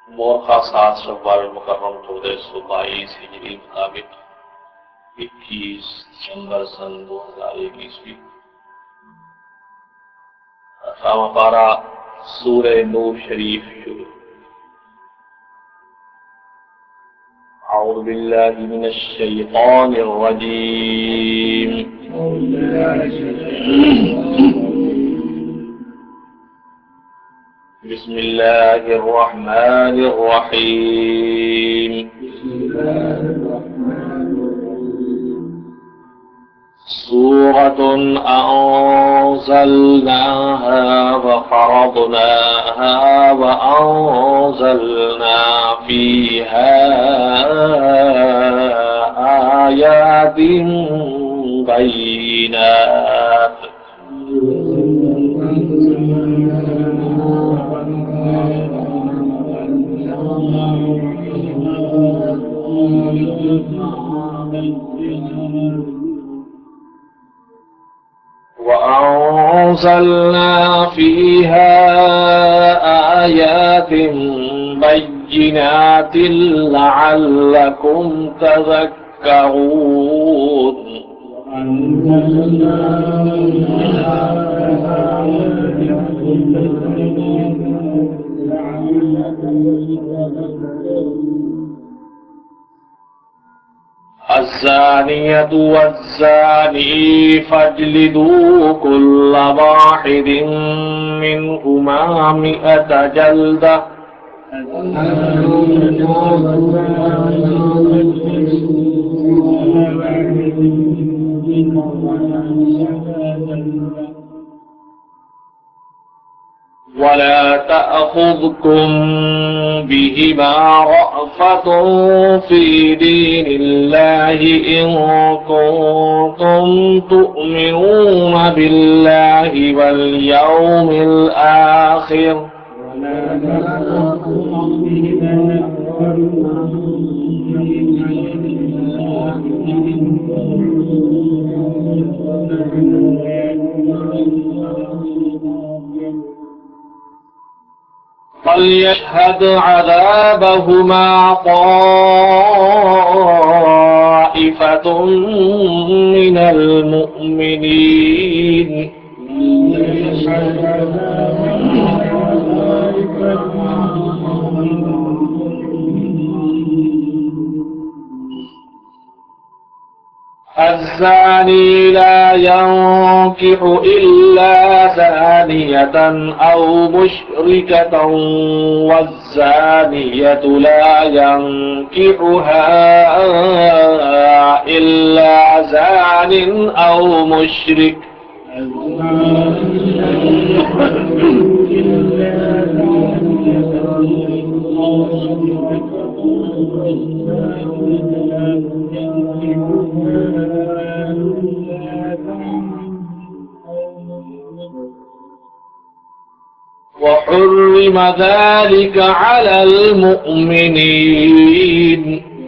مورخہ 7 شوال المکرم 1422 ہجری مطابق 21 دسمبر سن 2021 پارہ سورہ نور شریف شروع۔ اعوذ باللہ من الشیطان الرجیم بسم اللہ الرحمن الرحیم سورة أنزلناها وفرضناها وأنزلنا فيها آيات بينات وأنزلنا فيها آيات بينات لعلكم تذكرون الزانية والزاني فاجلدوا كل واحد منهما 100 جلدة ولا تأخذكم بهما رأفة في دين الله إن كنتم تؤمنون بالله واليوم الآخر فليشهد عذابهما طائفة من المؤمنين الزاني لا ينكح إلا زانية أو مشركة والزانية لا ينكحها إلا زان أو مشرك وحرم ذلك على المؤمنين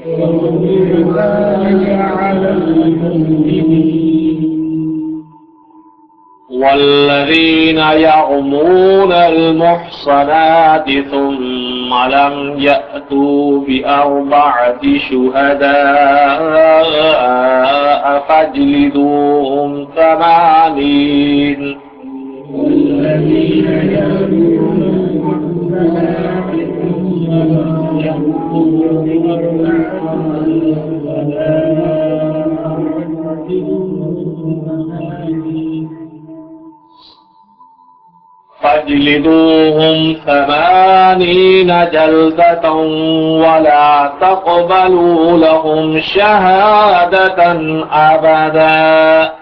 والذين يرمون المحصنات ثم لم يأتوا ب4 شهداء فاجلدوهم 80 والذين يرمون المحصنات ثم لم يأتوا فاجلدوهم 80 جلدة ولا تقبلوا لهم شهادة أبدا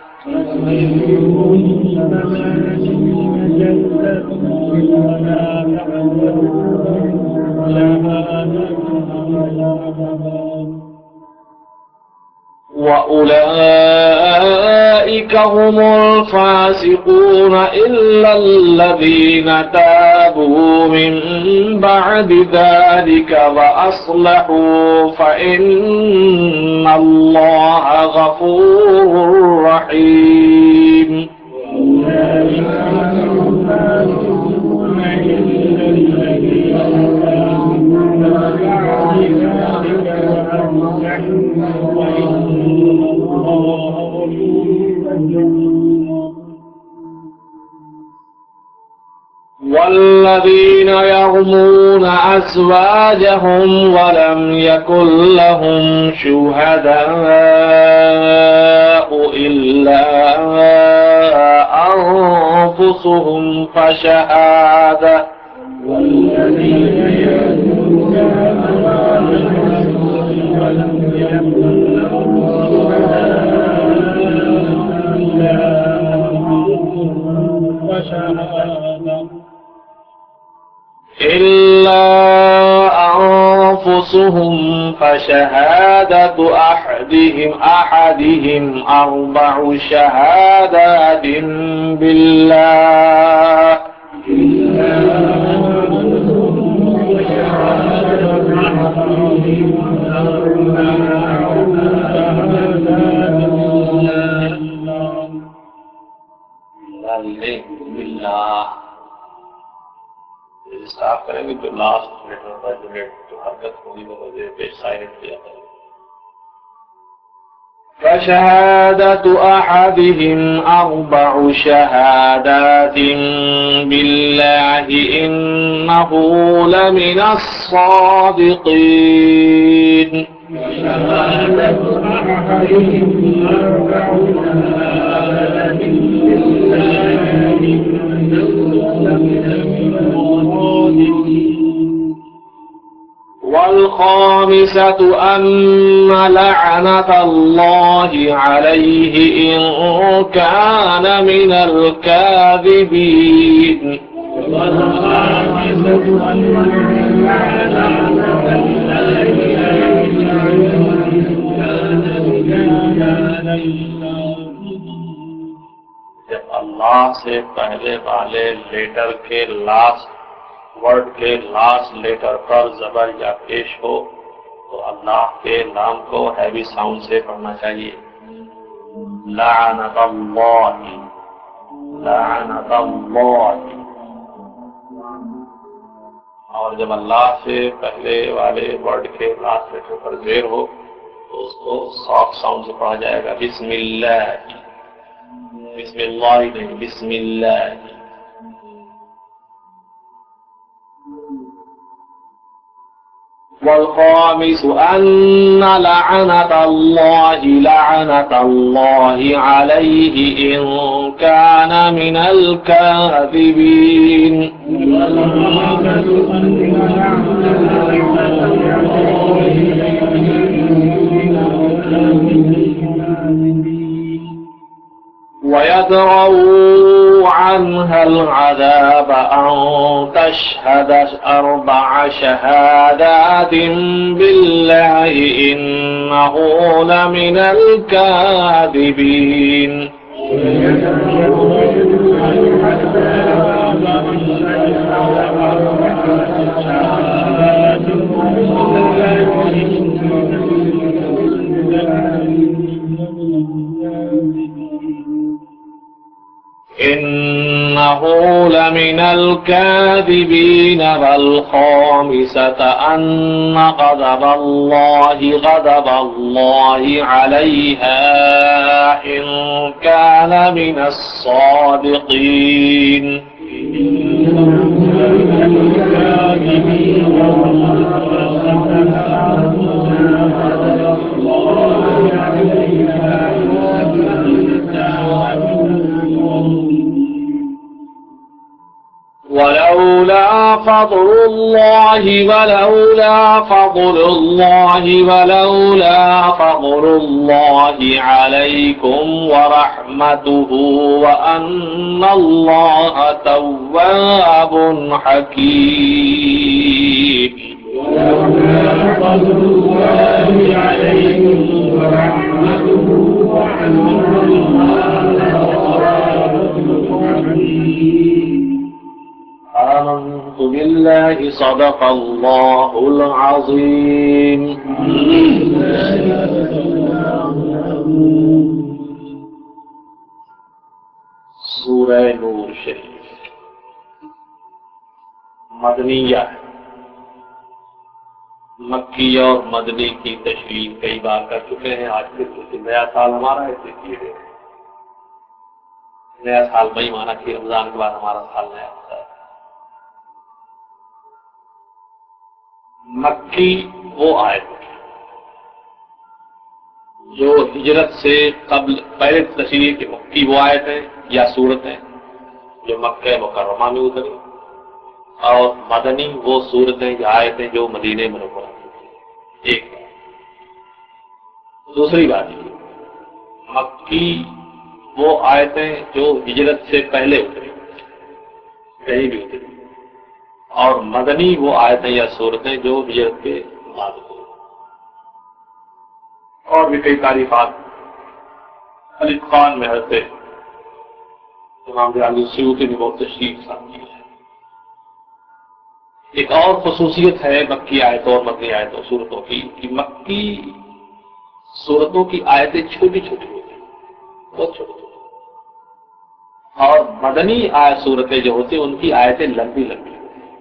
وأولئك هم الفاسقون إلا الذين تابوا من بعد ذلك وأصلحوا فإن الله غفور رحيم وأولئك هم الفاسقون إلا الذين تابوا والذين يرمون أزواجهم ولم يكن لهم شهداء إلا أنفسهم فشهادة والذين يرمون أزواجهم ولم يكن لهم إلا أنفسهم فشهادة أحدهم أربع شهادات بالله بالله स्टार्ट करेंगे तो लास्ट लेटर बाय लेटर जो हरकत होगी वो पे साइलेंट किया करेंगे فشهادة أحدهم أربع شهادات بالله إنه لمن الصادقين فشهادة أحدهم أربع شهادات بالله إنه لمن الصادقين والخامسة أن لعنة الله عليه إن كان من الكاذبين والخامسة أن لعنة الله عليه إن كان من الكاذبين जब अल्लाह से पहले वाले लेटर के लास्ट वर्ड के लास्ट लेटर पर जबर या पेश हो तो अल्लाह के नाम को हैवी साउंड से पढ़ना चाहिए लाअनतल्लाहि लाअनतल्लाहि। और जब अल्लाह से पहले वाले वर्ड के लास्ट लेटर पर जेर हो तो उसको सॉफ्ट साउंड से पढ़ा जाएगा बिस्मिल्लाह बिस्मिल्लाह नहीं बिस्मिल्लाह। والخامس أن لعنة الله عليه إن كان من الكاذبين ويدرؤوا عنها العذاب أن تشهد أربع شهادات بالله إنه لمن الكاذبين إنه لمن الكاذبين والخامسة أن غضب الله عليها إن كان من الصادقين ولولا فضل الله عليكم ورحمته وأن الله تواب حكيم ولولا فضل الله عليكم ورحمته وأن الله تواب حكيم آمنت بالله صدق الله العظيم सूरह नूर शरीफ मदनिया है। मक्की और मदनी की तशरीह कई बार कर चुके हैं। आज फिर नया साल हमारा है इसलिए नया साल मई माना कि रमजान के बाद हमारा साल नया होता है। مکی وہ آیت جو ہجرت سے قبل پہلے تشریح کی مکی وہ آیتیں یا صورتیں جو مکہ مکرمہ میں اتری، اور مدنی وہ صورتیں یا آیتیں جو مدینہ منورہ میں اتری۔ ایک دوسری بات یہ، مکی وہ آیتیں جو ہجرت سے پہلے اتری، کہیں بھی اتری، اور مدنی وہ آیتیں یا صورتیں جو ہجرت کے بعد اتری۔ اور بھی کئی تعریفات الاتقان میں حضرت امام جلالی السیوطی نے بہت تشریح کے ساتھ کی ہے۔ ایک اور خصوصیت ہے مکی آیتوں اور مدنی آیتوں صورتوں کی کہ مکی صورتوں کی آیتیں چھوٹی چھوٹی ہوتی ہیں، بہت چھوٹی چھوٹی، اور مدنی آیت صورتیں جو ہوتی ہیں ان کی آیتیں لمبی لمبی ہوتی ہیں۔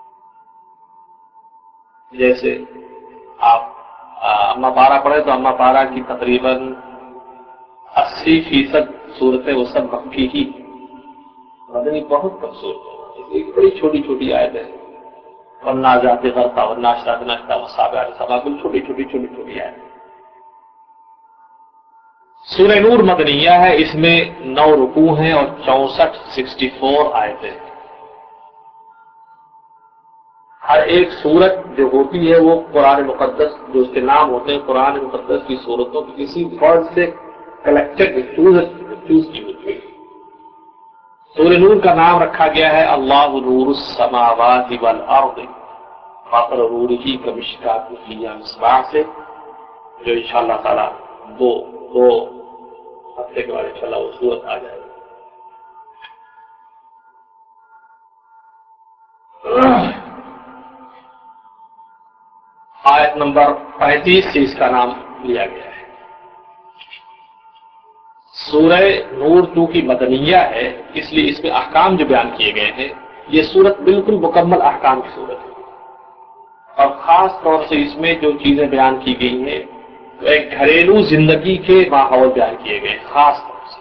جیسے آپ اما پارا پڑھے تو اما پارا کی تقریباً 80% صورتیں وہ سب مکی ہی ہیں، مدنی بہت کم صورتیں، بڑی چھوٹی چھوٹی آیتیں، والنازعات غرقا والناشطات نشطا والصابعات سبا، چھوٹی چھوٹی چھوٹی چھوٹی آیتیں۔ سورہ نور مدنیہ ہے، اس میں 9 رکوع ہیں اور 64 آیتیں۔ ہر ایک سورت جو ہوتی ہے وہ قرآن مقدس جو اس کے نام ہوتے ہیں قرآن مقدس کی سورتوں کی کسی ورڈ سے کلیکٹڈ چوز کی ہوتی ہے۔ سورہ نور کا نام رکھا گیا ہے اللہ نور السماوات والارض مثل نورہ کمشکاۃ فیہا مصباح سے، جو انشاءاللہ تعالی دو ہفتے کے بعد انشاءاللہ وہ سورت آ جائے گی۔ آیت نمبر 35 سے اس کا نام لیا گیا ہے۔ سورہ نور چونکہ مدنیہ ہے اس لیے اس میں احکام جو بیان کیے گئے ہیں، یہ سورت بالکل مکمل احکام کی سورت ہے، اور خاص طور سے اس میں جو چیزیں بیان کی گئی ہیں تو ایک گھریلو زندگی کے ماحول بیان کیے گئے ہیں، خاص طور سے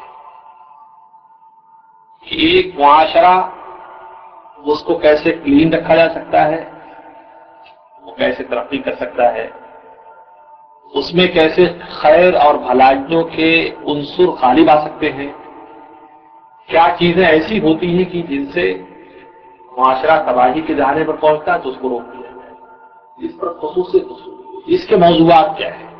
کہ ایک معاشرہ اس کو کیسے کلین رکھا جا سکتا ہے، وہ کیسے ترقی کر سکتا ہے، اس میں کیسے خیر اور بھلائیوں کے عنصر غالب آ سکتے ہیں، کیا چیزیں ایسی ہوتی ہیں کہ جن سے معاشرہ تباہی کے دہانے پر پہنچتا ہے تو اس کو روک دیا جائے، اس پر خصوصی اس کے موضوعات کیا ہیں۔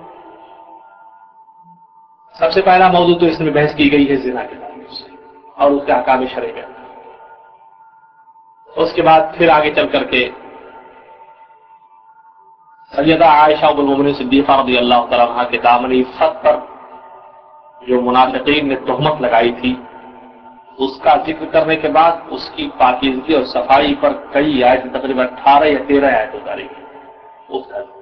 سب سے پہلا موضوع تو اس میں بحث کی گئی ہے زنا کے تعلق سے اور اس کے احکام شرعی میں، اس کے بعد پھر آگے چل کر کے سیدہ عائشہ ام المؤمنین صدیقہ رضی اللہ تعالیٰ عنہا کے دامن عفت پر جو منافقین نے تہمت لگائی تھی اس کا ذکر کرنے کے بعد اس کی پاکیزگی اور صفائی پر کئی آیت، تقریباً 18 یا 13 آیت اتاری گئی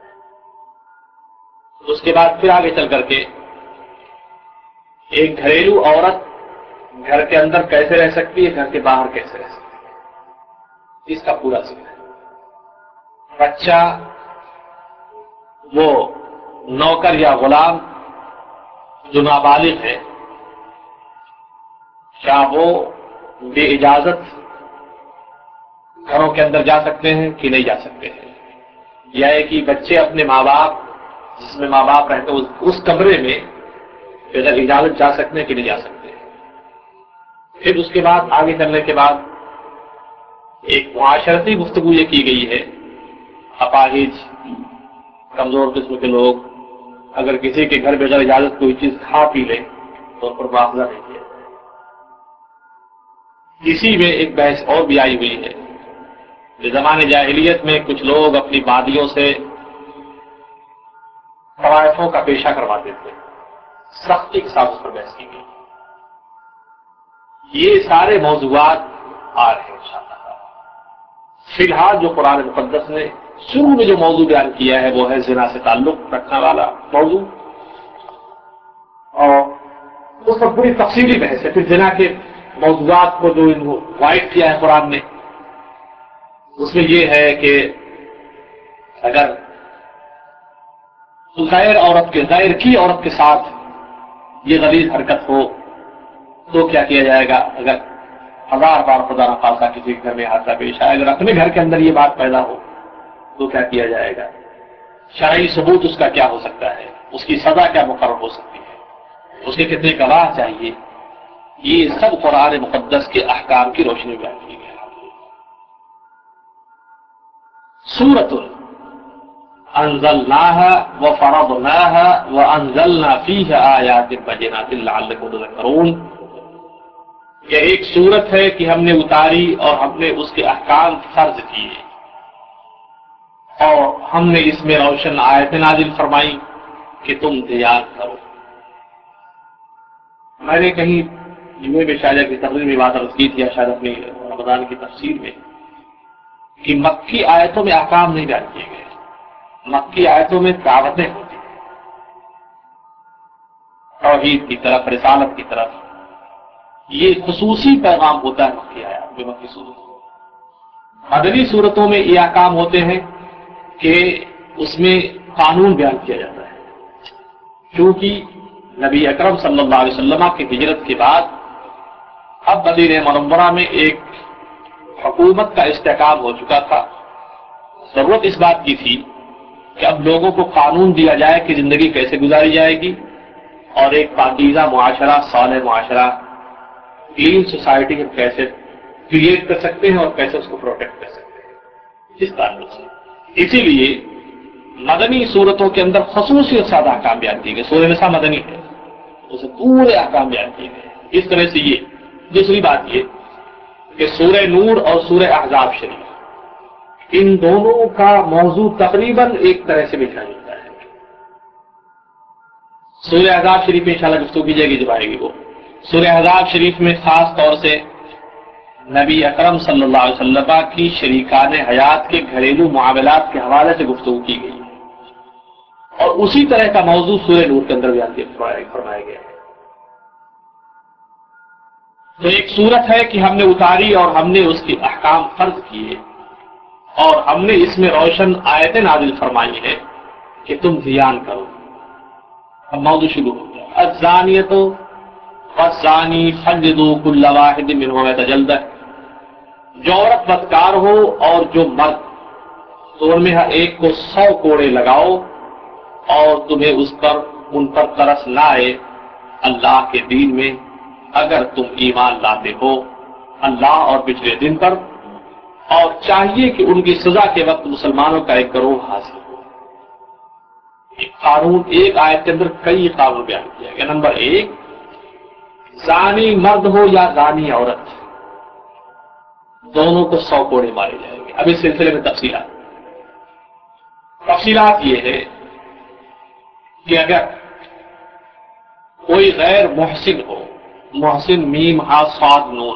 اس کے بعد پھر آگے چل کر کے ایک گھریلو عورت گھر کے اندر کیسے رہ سکتی ہے، گھر کے باہر کیسے رہ سکتی ہے، اس کا پورا ذکر ہے۔ بچہ وہ نوکر یا غلام جو نابالغ ہے کیا وہ بے اجازت گھروں کے اندر جا سکتے ہیں کہ نہیں جا سکتے ہیں، یا ہے کہ بچے اپنے ماں باپ جس میں ماں باپ رہتے ہیں اس کمرے میں بغیر اجازت جا سکتے ہیں کہ نہیں جا سکتے ہیں۔ پھر اس کے بعد آگے چلنے کے بعد ایک معاشرتی گفتگو یہ کی گئی ہے، اپاہج کمزور قسم کے لوگ اگر کسی کے گھر بغیر اجازت کوئی چیز کھا پی لیں تو ان پر مواخذہ نہیں کیا جائے۔ اسی میں ایک بحث اور بھی آئی ہوئی ہے کہ زمانے جاہلیت میں کچھ لوگ اپنی بادیوں سے طوائفوں کا پیشہ کرواتے تھے، سختی کے ساتھ اس پر بحث کی گئی۔ یہ سارے موضوعات آ رہے ہیں انشاءاللہ۔ فی الحال جو قرآن مقدس نے شروع میں جو موضوع بیان کیا ہے وہ ہے زنا سے تعلق رکھنے والا موضوع، اور اس پر پوری تفصیلی بحث ہے۔ پھر زنا کے موضوعات کو جو وائٹ کیا ہے قرآن نے اس میں یہ ہے کہ اگر غیر کی عورت کے ساتھ یہ غلیظ حرکت ہو تو کیا کیا جائے گا، اگر 1000 بار خدا نخواستہ کسی کے گھر میں حادثہ پیش آئے، اگر اپنے گھر کے اندر یہ بات پیدا ہو تو کیا کیا جائے گا، شرعی ثبوت اس کا کیا ہو سکتا ہے، اس کی سزا کیا مقرر ہو سکتی ہے، اس کے کتنے گواہ چاہیے، یہ سب قرآن مقدس کے احکام کی روشنی میں بیان کی گئی. سورۃ انزلناها وفرضناها وانزلنا فيها آیات بینات لعلکم تذکرون. یہ ایک سورت ہے کہ ہم نے اتاری اور ہم نے اس کے احکام فرض کیے اور ہم نے اس میں روشن آیتیں نازل فرمائی کہ تم دیان کرو. میں نے کہیں جمعے میں شاید کی تقریر میں بات عرض کی تھی، شاید اپنی رمضان کی تفسیر میں، کہ مکی آیتوں میں احکام نہیں بیان کیے گئے، مکی آیتوں میں دعوتیں ہوتی ہیں توحید کی طرف، رسالت کی طرف. یہ خصوصی پیغام ہوتا ہے مکی آیات میں، مکی صورتوں. مدنی صورتوں میں یہ احکام ہوتے ہیں کہ اس میں قانون بیان کیا جاتا ہے، کیونکہ نبی اکرم صلی اللہ علیہ وسلم کی ہجرت کے بعد اب مدینہ منورہ میں ایک حکومت کا استحکام ہو چکا تھا. ضرورت اس بات کی تھی کہ اب لوگوں کو قانون دیا جائے کہ زندگی کیسے گزاری جائے گی اور ایک پاکیزہ معاشرہ، صالح معاشرہ، کلین سوسائٹی ہم کیسے کریٹ کر سکتے ہیں اور کیسے اس کو پروٹیکٹ کر سکتے ہیں. اس تعلق سے اسی لیے مدنی صورتوں کے اندر خصوصی اور سادہ احکام بیان کیے گئے. سورہ نساء مدنی ہے، اسے پورے احکام بیان کیے گئے. اس طرح سے یہ دوسری بات یہ کہ سورہ نور اور سورہ احزاب شریف، ان دونوں کا موضوع تقریباً ایک طرح سے ملتا جلتا ہے. سورہ احزاب شریف میں انشاءاللہ گفتگو کی جائے گی جب آئے گی وہ. سورہ احزاب شریف میں خاص طور سے نبی اکرم صلی اللہ علیہ وسلم کی شریکان حیات کے گھریلو معاملات کے حوالے سے گفتگو کی گئی ہے، اور اسی طرح کا موضوع سورہ نور کے اندر بیان فرمایا گیا ہے. تو ایک صورت ہے کہ ہم نے اتاری اور ہم نے اس کے احکام فرض کیے اور ہم نے اس میں روشن آیتیں نازل فرمائی ہیں کہ تم دھیان کرو. اب موضوع شروع ہو گیا. الزانیۃ والزانی فجلدوا کل واحد منہما مئۃ جلدہ. جو عورت بدکار ہو اور جو مرد، تو ان میں ہر ایک کو 100 کوڑے لگاؤ اور تمہیں ان پر ترس نہ آئے اللہ کے دین میں اگر تم ایمان لاتے ہو اللہ اور پچھلے دن پر، اور چاہیے کہ ان کی سزا کے وقت مسلمانوں کا 1 کروڑ حاصل ہو. ایک قانون، ایک آیت کے اندر کئی قانون بیان کیا گیا. نمبر 1، زانی مرد ہو یا زانی عورت، دونوں کو 100 کوڑے مارے جائیں گے. اب اس سلسلے میں تفصیلات یہ ہے کہ اگر کوئی غیر محسن ہو، محسن میم ہا صاد نون،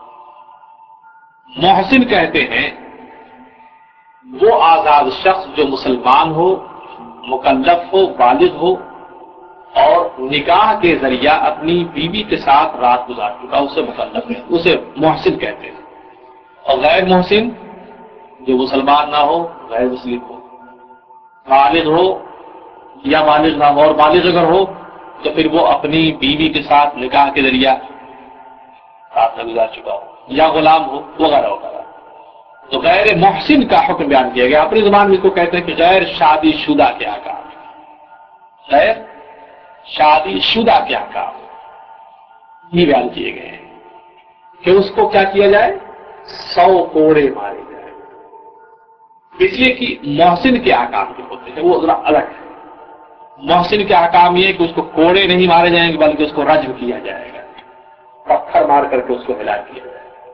محسن کہتے ہیں وہ آزاد شخص جو مسلمان ہو، مکلف ہو، بالغ ہو اور نکاح کے ذریعہ اپنی بیوی کے ساتھ رات گزار چکا، اسے مکلف ہے، اسے محسن کہتے ہیں. اور غیر محسن جو مسلمان نہ ہو، غیر مسلم ہو، بالغ ہو یا بالغ نہ ہو، اور بالغ اگر ہو تو پھر وہ اپنی بیوی کے ساتھ نکاح کے ذریعہ رات میں گزار چکا ہو یا غلام ہو وغیرہ وغیرہ. تو غیر محسن کا حکم بیان کیا گیا. اپنی زبان میں اس کو کہتے ہیں کہ غیر شادی شدہ کے احکام، غیر شادی شدہ کے احکام یہ بیان کیے گئے ہیں کہ اس کو کیا کیا جائے، 100 کوڑے مارے جائیں. اس لیے کہ محسن کے احکام جو ہوتے ہیں وہ ذرا الگ ہے. محسن کے احکام یہ ہے کہ اس کو کوڑے نہیں مارے جائیں گے بلکہ اس کو رجم کیا جائے گا، پتھر مار کر کے اس کو ہلاک کیا جائے گا.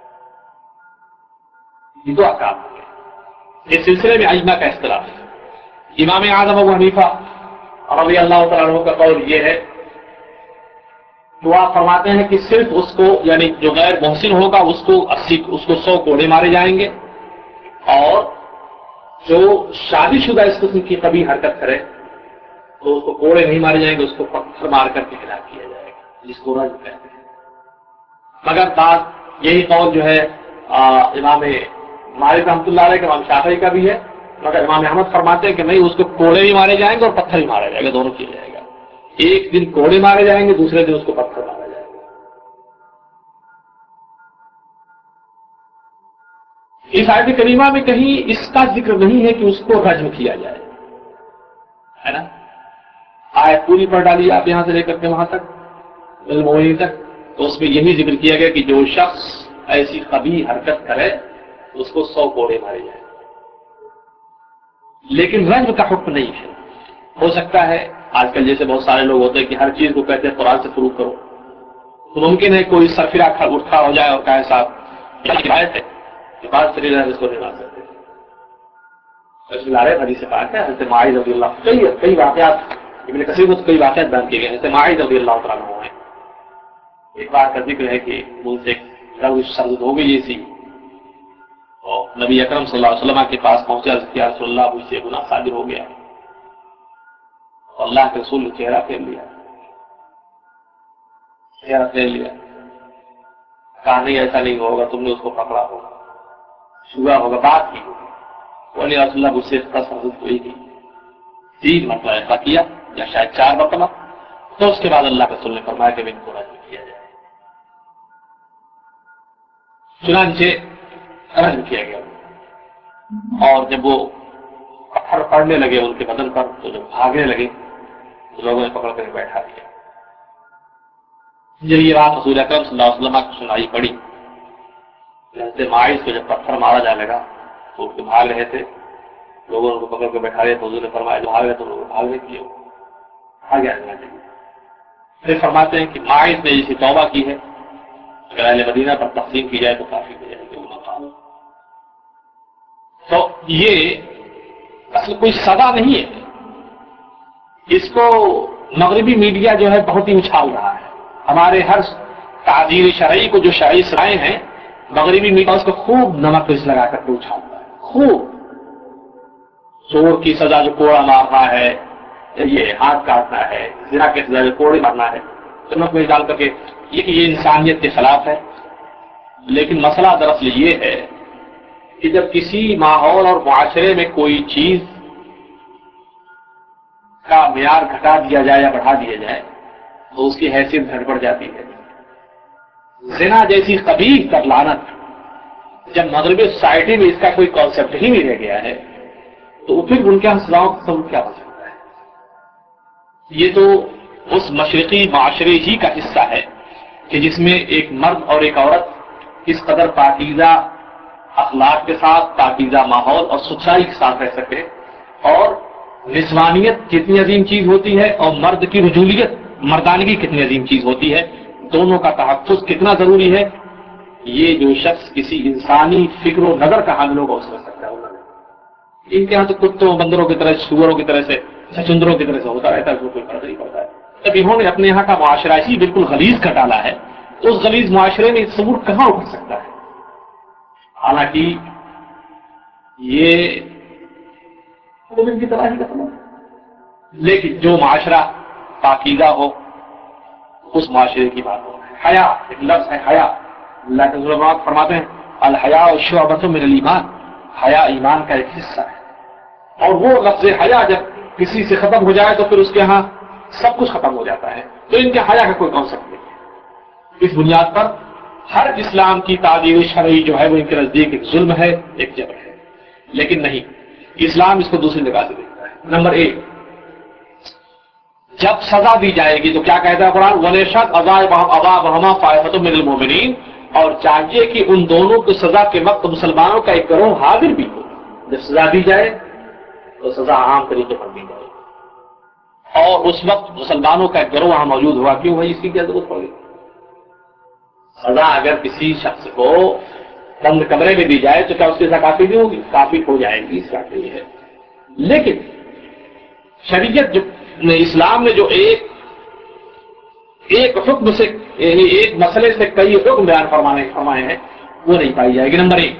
یہ 2 احکام ہو گئے. اس سلسلے میں ائمہ کا اختلاف ہے. امام اعظم ابو حنیفہ رضی اللہ تعالیٰ عنہ کا قول یہ ہے تو آپ فرماتے ہیں کہ صرف اس کو، یعنی جو غیر محسن ہوگا اس کو 100 کوڑے مارے جائیں گے، اور جو شادی شدہ اس قسم کی قبیح حرکت کرے تو اس کو کوڑے نہیں مارے جائیں گے، اس کو پتھر مار کر کے ہلاک کیا جائے گا، جس کو رجم کہتے ہیں. مگر بات یہی قول جو ہے امام مالک رحمۃ اللہ علیہ کے، امام شافعی کا بھی ہے، مگر امام احمد فرماتے ہیں کہ نہیں، اس کو کوڑے بھی مارے جائیں گے اور پتھر بھی مارا جائے گا، دونوں کیا جائے گا. ایک دن کوڑے مارے جائیں گے، دوسرے دن اس کو پتھر مارا جائے گا. اس آیت کریمہ میں کہیں اس کا ذکر نہیں ہے کہ اس کو رجم کیا جائے، ہے نا؟ آیت پوری پڑھ ڈالی آپ یہاں سے لے کر کے وہاں تک المومنین تک، تو اس میں یہی ذکر کیا گیا کہ جو شخص ایسی قبیح حرکت کرے اس کو 100 کوڑے مارے جائیں، لیکن رجم کا حکم نہیں ہے۔ ہو سکتا ہے آج کل جیسے بہت سارے لوگ ہوتے ہیں کہ ہر چیز کو کہتے ہیں قرآن سے پروف کرو، تو ممکن ہے کوئی سرفرا اٹھا ہو جائے اور کہے صاحب یہ روایت ہے کہ بعض فریضہ اس کو نہیں مان سکتے۔ حدیث پاک ہے، حضرت معاذ رضی اللہ، کئی واقعات ابن کثیر میں تو کئی واقعات بیان کیے گئے ہیں۔ حضرت معاذ رضی اللہ تعالیٰ عنہ ہیں، ایک بار کا ذکر ہے کہ ان سے روش سرد ہو گئی ایسی، اور نبی اکرم صلی اللہ علیہ وسلم کے پاس پہنچا، یا رسول اللہ مجھ سے گناہ صادر ہو گیا، اور اللہ کے رسول نے چہرہ پھیر لیا، کہا نہیں ایسا نہیں ہوگا، تم نے اس کو پکڑا ہوگا، چھوا ہوگا، بات کی ہوگی۔ بولے رسول اللہ مجھ سے تصرف ہوئی تھی، 3 مرتبہ ایسا کیا یا شاید 4 مرتبہ، تو اس کے بعد اللہ کے رسول نے فرمایا کہ ان کو رجم کیا جائے۔ چنانچہ رجم کیا گیا، اور جب وہ پتھر پڑنے لگے ان کے بدن پر، تو جب بھاگنے لگے تو لوگوں نے پکڑ کر بیٹھا دیا۔ جب یہ بات رسول اکرم صلی اللہ علیہ وسلم کی سنائی پڑی، حضرت معاذ کو جب پتھر مارا جانے لگا تو وہ بھاگ رہے تھے، لوگوں نے ان کو پکڑ کے بیٹھا رہے، تو حضور نے فرمایا بھاگ رہے تو لوگ بھاگنے کے لیے آگے آنا چاہیے۔ پھر فرماتے ہیں کہ معاذ نے جیسی توبہ کی ہے، اگر اہل مدینہ پر تقسیم کی جائے تو کافی ہو جائے گی مقام۔ تو یہ اصل کوئی سزا نہیں ہے، اس کو مغربی میڈیا جو ہے بہت ہی اچھال رہا ہے۔ ہمارے ہر تعزیر شرعی کو جو شرعی سزائیں ہیں، مغربی میڈیا اس کو خوب نمک مرچ لگا کر کے اچھالتا ہے، خوب۔ چور کی سزا جو کوڑا مارنا ہے، یہ ہاتھ کاٹنا ہے، زنا کی سزا جو کوڑے مارنا ہے، نمک مرچ ڈال کر کے یہ انسانیت کے خلاف ہے۔ لیکن مسئلہ دراصل یہ ہے کہ جب کسی ماحول اور معاشرے میں کوئی چیز کا معیار گھٹا دیا جائے یا بڑھا دیا جائے تو اس کی حیثیت گھٹ بڑھ جاتی ہے۔ زنا جیسی قبیح تر لعنت جب مغربی سوسائٹی میں اس کا کوئی کانسیپٹ ہی نہیں رہ گیا ہے تو پھر ان کے یہاں سزاؤں کا تصور کیا ہو سکتا ہے؟ یہ تو اس مشرقی معاشرے ہی کا حصہ ہے کہ جس میں ایک مرد اور ایک عورت اس قدر پاکیزہ اخلاق کے ساتھ، پاکیزہ ماحول اور ستھرائی کے ساتھ رہ سکے، اور نسوانیت کتنی عظیم چیز ہوتی ہے اور مرد کی رجولیت، مردانگی کتنی عظیم چیز ہوتی ہے، دونوں کا تحفظ کتنا ضروری ہے، یہ جو شخص کسی انسانی فکر و نظر کا حامل ہوگا اس میں سکتا ہے۔ ان کے یہاں تو کتوں بندروں کی طرح، سوروں کی طرح سے، چچندروں کی طرح سے ہوتا رہتا ہے، اس میں کوئی فرق نہیں پڑتا ہے۔ جب انہوں نے اپنے یہاں کا معاشرہ اسی بالکل غلیظ کا ڈالا ہے تو اس غلیظ معاشرے میں تصور کہاں اٹھ سکتا ہے؟ حالانکہ یہ مومن کی تباہی کا سبب ہے۔ لیکن جو معاشرہ پاکیزہ ہو اس معاشرے کی بات ہو۔ حیا ایک لفظ ہے، حیا، اللہ کے رسول فرماتے ہیں الحیاء شعبۃ من الایمان، حیا ایمان کا ایک حصہ ہے، اور وہ لفظ حیا جب کسی سے ختم ہو جائے تو پھر اس کے ہاں سب کچھ ختم ہو جاتا ہے۔ تو ان کے حیا کا کوئی کانسیپٹ نہیں ہے۔ اس بنیاد پر ہر اسلام کی تعبیر شرعی جو ہے وہ ان کے نزدیک ایک ظلم ہے، ایک جبر ہے، لیکن نہیں، اسلام اس کو دوسری نگاہ سے دیکھتا ہے۔ نمبر 1، جب سزا دی جائے گی تو کیا کہتا ہے قرآن؟ وَلَيَشْهَدْ عَذَابَهُمَا طَائِفَةٌ مِّنَ الْمُؤْمِنِينَ، اور چاہیے کہ ان دونوں کو سزا کے وقت مسلمانوں کا ایک گروہ حاضر بھی ہو۔ جب سزا دی جائے تو سزا عام طریقے پر دی جائے، اور اس وقت مسلمانوں کا ایک گروہ وہاں موجود ہوا۔ کیوں بھائی، اس کی کیا ضرورت پڑی؟ سزا اگر کسی شخص کو بند کمرے میں دی جائے تو کیا اس کے ساتھ کافی نہیں ہوگی؟ کافی ہو جائے گی، اس کا یہ ہے۔ لیکن شریعت جو اسلام نے جو ایک حکم سے، یعنی ایک مسئلے سے کئی حکم بیان فرمائے ہیں، وہ نہیں پائی جائے گی۔ نمبر 1،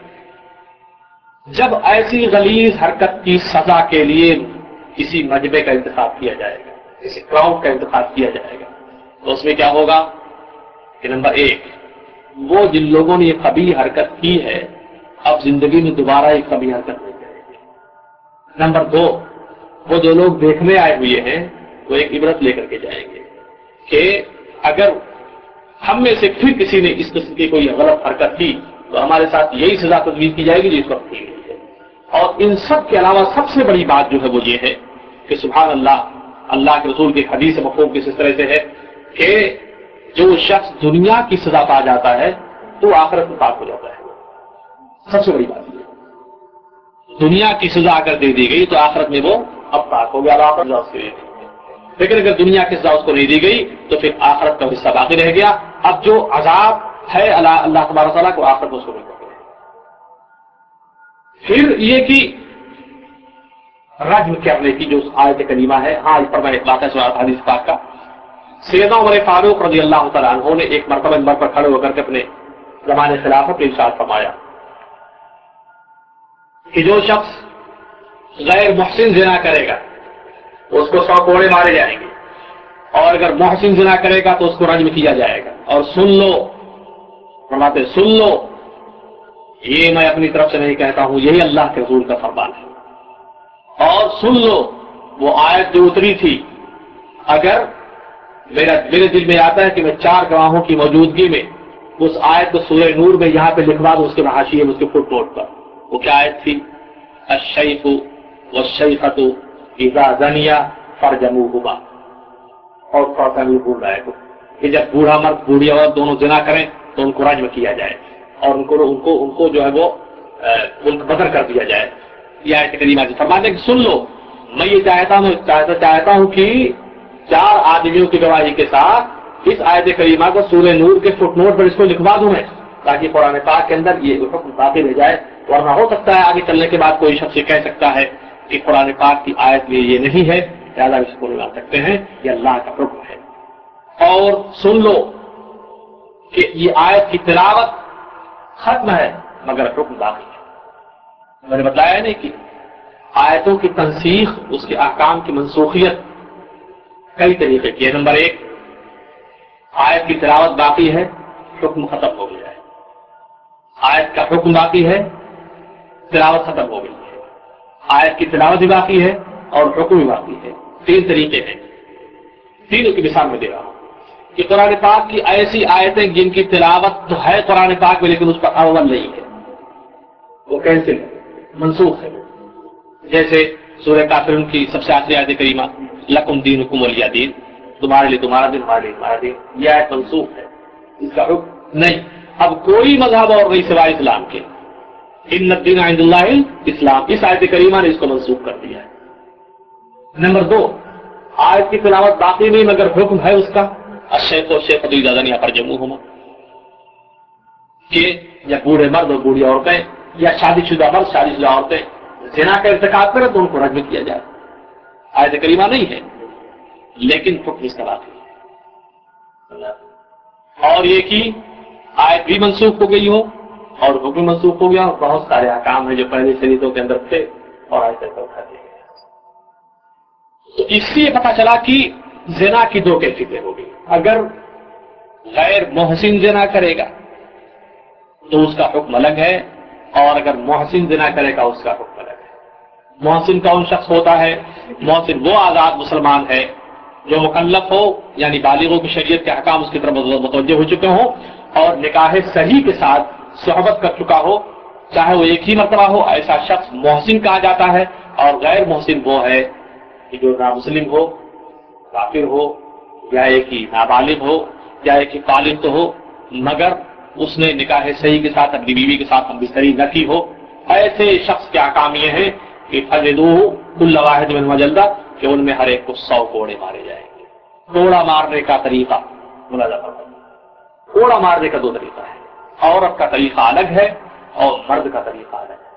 جب ایسی غلیظ حرکت کی سزا کے لیے کسی مجمع کا انتخاب کیا جائے گا، کسی کراؤڈ کا انتخاب کیا جائے گا، تو اس میں کیا ہوگا کہ نمبر 1، وہ جن لوگوں نے یہ قبیح حرکت کی ہے اب زندگی میں دوبارہ ایک قبیح حرکت نہیں کریں گے۔ نمبر 2، وہ جو لوگ دیکھنے آئے ہوئے ہیں وہ ایک عبرت لے کر کے جائیں گے کہ اگر ہم میں سے پھر کسی نے اس قسم کی کوئی غلط حرکت کی تو ہمارے ساتھ یہی سزا تجویز کی جائے گی جو اس وقت کی گئی ہے. اور ان سب کے علاوہ سب سے بڑی بات جو ہے وہ یہ ہے کہ سبحان اللہ، اللہ کے رسول کی حدیث مفہوم کس طرح سے ہے کہ جو شخص دنیا کی سزا پا جاتا ہے تو آخرت میں پاک ہو جاتا ہے. سب سے بڑی بات یہ، دنیا کی سزا اگر دے دی گئی تو آخرت میں وہ اب پاک ہو گیا، آخرت سے. لیکن اگر دنیا کی سزا اس کو نہیں دی گئی تو پھر آخرت کا حصہ باقی رہ گیا. اب جو عذاب ہے اللہ تبارک تعالیٰ کو آخرت میں اس کو نہیں کرے. پھر یہ کہ رجم کرنے کی جو آیت کریمہ ہے، ہاں اس پر میں ایک واقعہ سنا تھا حدیث پاک کا. سیدنا عمر فاروق رضی اللہ تعالیٰ عنہ نے ایک مرتبہ منبر پر کھڑے ہو کر کے اپنے زمانے خلافت میں ارشاد فرمایا کہ جو شخص غیر محسن زنا کرے گا اس کو 100 کوڑے مارے جائیں گے، اور اگر محسن زنا کرے گا تو اس کو رجم کیا جائے گا. اور سن لو، فرماتے سن لو، یہ میں اپنی طرف سے نہیں کہتا ہوں، یہی اللہ کے رسول کا فرمان ہے. اور سن لو وہ آیت جو اتری تھی، اگر میرے دل میں آتا ہے کہ میں 4 گواہوں کی موجودگی میں اس آیت کو سورہ نور میں یہاں پہ لکھوا دوں، اس کے حاشیے میں، اس کے فٹ نوٹ پر. وہ کیا آیت تھی؟ الشیخ والشیخۃ اذا زنیا فرجموہما. اور تھوڑا سا بھی بھول رہا ہے کہ جب بوڑھا مرد بوڑھی عورت دونوں زنا کریں تو ان کو رجم کیا جائے اور ان کو جو ہے وہ بدر کر دیا جائے. یہ آیت کریمہ سے فرماتے ہیں کہ سن لو، میں یہ چاہتا ہوں کہ 4 آدمیوں کی گواہی کے ساتھ اس آیت کریمہ کو سورہ نور کے فٹ نوٹ پر اس کو لکھوا دوں میں، تاکہ قرآن پاک کے اندر یہ حکم باقی رہ جائے. ورنہ ہو سکتا ہے آگے چلنے کے بعد کوئی شخص یہ کہہ سکتا ہے کہ قرآن پاک کی آیت میں یہ نہیں ہے، لہٰذا اس کو مان سکتے ہیں یہ اللہ کا حکم ہے. اور سن لو کہ یہ آیت کی تلاوت ختم ہے مگر حکم باقی ہے. میں نے بتایا نہیں کہ آیتوں کی تنسیخ، اس کے احکام کی منسوخیت کئی طریقے کی ہے. نمبر 1، آیت کی تلاوت باقی ہے، حکم ختم ہو گیا ہے. آیت کا حکم باقی ہے، تلاوت ختم ہو گئی ہے. آیت کی تلاوت بھی باقی ہے اور حکم بھی باقی ہے. 3 طریقے ہیں، تینوں کی مثال میں دے رہا ہوں کہ قرآن پاک کی ایسی آیتیں جن کی تلاوت تو ہے قرآن پاک میں لیکن اس پر عمل نہیں ہے، وہ کینسل ہے، منسوخ ہے. جیسے سورہ کافرون کی سب سے آخری آیت کریمہ لکم دینکم ولی دین، تمہارے لیے تمہارا دین، ہمارے لیے ہمارا دین. یہ آیت منسوخ ہے، اس کا حکم نہیں. اب کوئی مذہب اور نہیں سوائے اسلام کے. ان الدین عند اللہ اسلام، اس آیت کریمہ نے اس کو منسوخ کر دیا ہے. نمبر 2، آیت کی تلاوت باقی نہیں مگر حکم ہے اس کا الشیخ والشیخۃ اذا زنیا فرجموہما، کہ یا بوڑھے مرد اور بوڑھی عورتیں یا شادی شدہ مرد شادی شدہ عورتیں زنا کا ارتکاب کریں تو ان کو رجم کیا جائے. آیت کریمہ نہیں ہے لیکن حکم اس کا باقی ہے. اور یہ کہ آیت بھی منسوخ ہو گئی ہو اور حکم منسوخ ہو گیا، اور بہت سارے احکام ہیں جو پہلے شریعتوں کے اندر تھے اور آج تک اٹھا دیے گئے. تو اس سے پتا چلا کہ زنا کی 2 کیفیتیں ہو گئی. اگر غیر محسن زنا کرے گا تو اس کا حکم الگ ہے، اور اگر محسن زنا کرے گا اس کا حکم الگ ہے. محسن کون شخص ہوتا ہے؟ محسن وہ آزاد مسلمان ہے جو مکلف ہو، یعنی بالغ ہو کہ شریعت کے احکام اس کی طرف متوجہ ہو چکے ہوں اور نکاح صحیح کے ساتھ صحبت کر چکا ہو، چاہے وہ ایک ہی مرتبہ ہو. ایسا شخص محسن کہا جاتا ہے. اور غیر محسن وہ ہے کہ جو نامسلم ہو، کافر ہو، یا ایک ہی نابالغ ہو یا ایک ہی بالغ تو ہو مگر اس نے نکاح صحیح کے ساتھ اپنی بیوی کے ساتھ ہمبستری نہ کی ہو. ایسے شخص کے احکام یہ ہیں کہ فجلدوہ کل واحد منہما جلدہ، کہ ان میں ہر ایک کو 100 کوڑے مارے جائیں گے. کوڑا مارنے کا طریقہ ملاحظہ فرمائیے، کوڑا مارنے کا 2 طریقہ ہے. عورت کا طریقہ الگ ہے اور مرد کا طریقہ الگ ہے.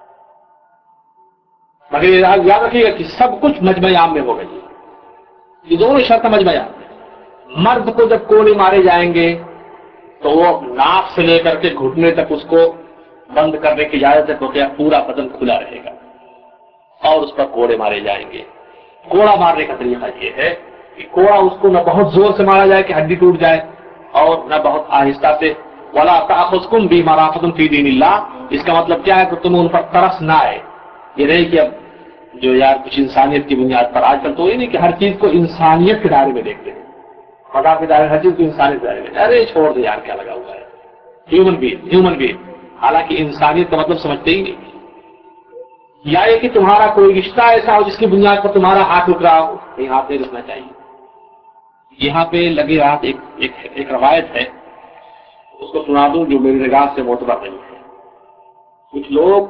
مگر یاد رکھیے گا کہ سب کچھ مجمع عام میں ہو گئی. یہ دونوں شرط مجمع عام میں. مرد کو جب کوڑے مارے جائیں گے تو وہ ناک سے لے کر کے گھٹنے تک اس کو بند کرنے کی اجازت ہے، کیونکہ پورا بدن کھلا رہے گا اور اس پر کوڑے مارے جائیں گے. کوڑا مارنے کا طریقہ یہ ہے کہ کوڑا اس کو نہ بہت زور سے مارا جائے کہ ہڈی ٹوٹ جائے اور نہ بہت آہستہ سے. وَلَا تَأْخُذْكُمْ بِمَا رَأْفَةٌ فِي دِينِ اللَّهِ، اس کا مطلب کیا ہے کہ تمہیں ان پر ترس نہ آئے. یہ نہیں کہ اب جو یار کچھ انسانیت کی بنیاد پر، آج کل تو یہ نہیں کہ ہر چیز کو انسانیت کے دائرے میں دیکھتے ہیں، مذہب کے دائرے ہر چیز کو انسانیت کے دائرے میں. ارے چھوڑ دے یار، کیا لگا ہوا ہے، ہیومن بینگ. حالانکہ انسانیت کا مطلب سمجھتے ہی نہیں، یا یہ کہ تمہارا کوئی رشتہ ایسا ہو جس کی بنیاد پر تمہارا ہاتھ رک رہا ہو، کہیں ہاتھ نہیں رکنا چاہیے. یہاں پہ لگے ہاتھ ایک روایت ہے، اس کو سنا دوں جو میری نگاہ سے معتبر نہیں ہے. کچھ لوگ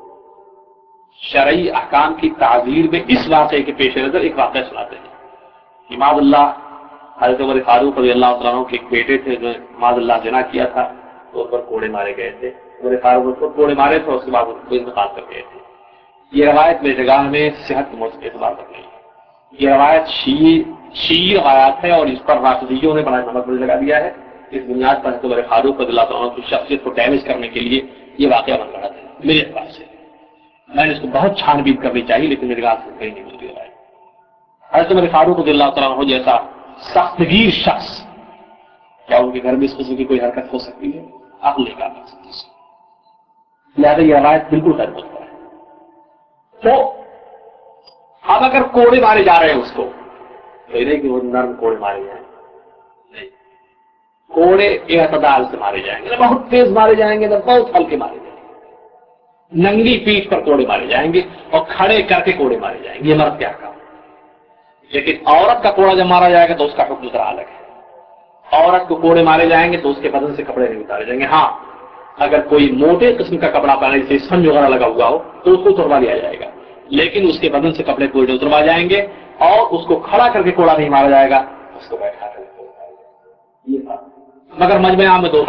شرعی احکام کی تعزیر میں اس واقعے کے پیش نظر ایک واقعہ سناتے ہیں. معاذ اللہ حضرت عمر فاروق رضی اللہ تعالیٰ عنہ کے ایک بیٹے تھے جو معاذ اللہ زنا کیا تھا، تو اس پر کوڑے مارے گئے تھے. عمر فاروق اس پر کوڑے مارے تھے، اس کے بعد اس کو انتقال کر گئے تھے. یہ روایت میری نگاہ میں صحت کے اعتبار پر نہیں ہے. یہ روایت شیعی روایات ہے اور اس پر رافضیوں نے بڑا نمک لگا دیا ہے. اس بنیاد پر حضرت عمر فاروق رضی اللہ تعالیٰ عنہ کی شخصیت کو ڈیمیج کرنے کے لیے یہ واقعہ بن رہا تھا. میرے اعتبار سے میں نے اس کو بہت چھان بین کرنی چاہیے، لیکن میری بات سے کہیں نہیں مل رہا ہے. حضرت عمر فاروق رضی اللہ تعالیٰ عنہ جیسا سخت گیر شخص، کیا ان کے گھر میں اس قسم کی کوئی حرکت ہو سکتی ہے؟ عقل نہیں کر سکتی. لہٰذا یہ روایت بالکل غیر متبر ہے. تو اب اگر کوڑے مارے جا رہے ہیں اس کو، تو نہیں کہ وہ نرم کوڑے مارے جائیں، نہیں، کوڑے اعتدال سے مارے جائیں گے، نہ بہت تیز مارے جائیں گے نہ بہت ہلکے مارے جائیں گے. ننگی پیٹھ پر کوڑے مارے جائیں گے اور کھڑے کر کے کوڑے مارے جائیں گے. یہ مرد کیا کام. لیکن عورت کا کوڑا جب مارا جائے گا تو اس کا حکم دوسرا الگ ہے. عورت کو کوڑے مارے جائیں گے تو اس کے بدن سے کپڑے نہیں اتارے جائیں گے. ہاں، اگر کوئی موٹے قسم کا کپڑا پہنے جیسے اسفنج وغیرہ لگا ہوا ہو تو اس کو اتروا لیا جائے گا، لیکن اس کے بدن سے کپڑے پورے اتروا جائیں گے اور اس کو کھڑا کر کے کوڑا نہیں مارا جائے گا، اس کو بیٹھا کر کے کوڑا مارا جائے گا. مگر مجمع عام میں دو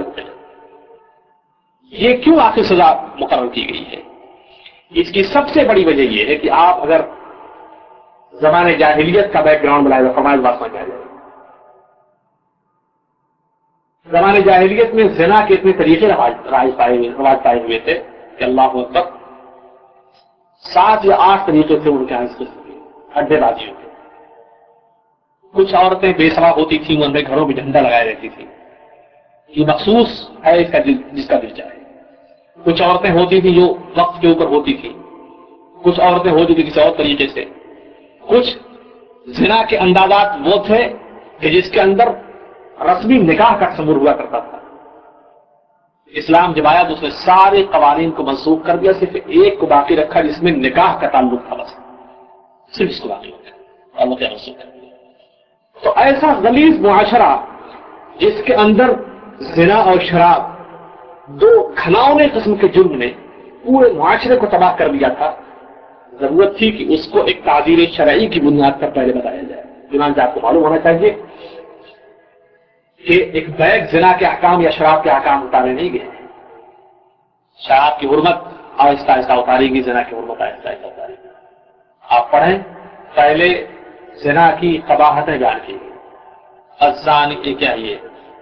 یہ کیوں آخر سزا مقرر کی گئی ہے؟ اس کی سب سے بڑی وجہ یہ ہے کہ آپ اگر زمانے جاہلیت کا بیک گراؤنڈ بنائے گا، فرمائش بات سمجھ میں آ جائے گی. زمانے جاہلیت میں زنا کے اتنے طریقے رواج پائے ہوئے تھے کہ اللہ اکبر 7 یا 8 طریقے سے ان کے یہاں اس قسم کے اڈے بازی ہوتے. کچھ عورتیں بے سوا ہوتی تھیں، وہ اپنے گھروں میں جھنڈا لگائے رہتی تھی، یہ مخصوص ہے اس کا جس کا دل چاہے. کچھ عورتیں ہوتی تھیں جو وقت کے اوپر ہوتی تھیں، کچھ عورتیں ہوتی تھیں کسی اور طریقے سے. کچھ زنا کے اندازات وہ تھے کہ جس کے اندر رسمی نکاح کا تصور ہوا کرتا تھا. اسلام جب آیا تو اس نے سارے قوانین کو منسوخ کر دیا، صرف ایک کو باقی رکھا جس میں نکاح کا تعلق تھا، بس صرف اس کو باقی رکھا، اللہ کیا منسوخ کر دیا. تو ایسا غلیظ معاشرہ جس کے اندر زنا اور شراب دو گھناؤنے قسم کے جرم نے پورے معاشرے کو تباہ کر دیا تھا، ضرورت تھی کہ اس کو ایک تعزیر شرعی کی بنیاد پر پہلے بتایا جائے. چنانچہ آپ کو معلوم ہونا چاہیے کہ ایک بیگ زنا کے احکام یا شراب کے احکام اتارے نہیں گئے. شراب کی حرمت آہستہ آہستہ اتاری گئی، زنا کی حرمت آہستہ آہستہ اتاری گئی. آپ پڑھیں، پہلے زنا کی قباحتیں بیان کی گئی. الزانی کیا یہ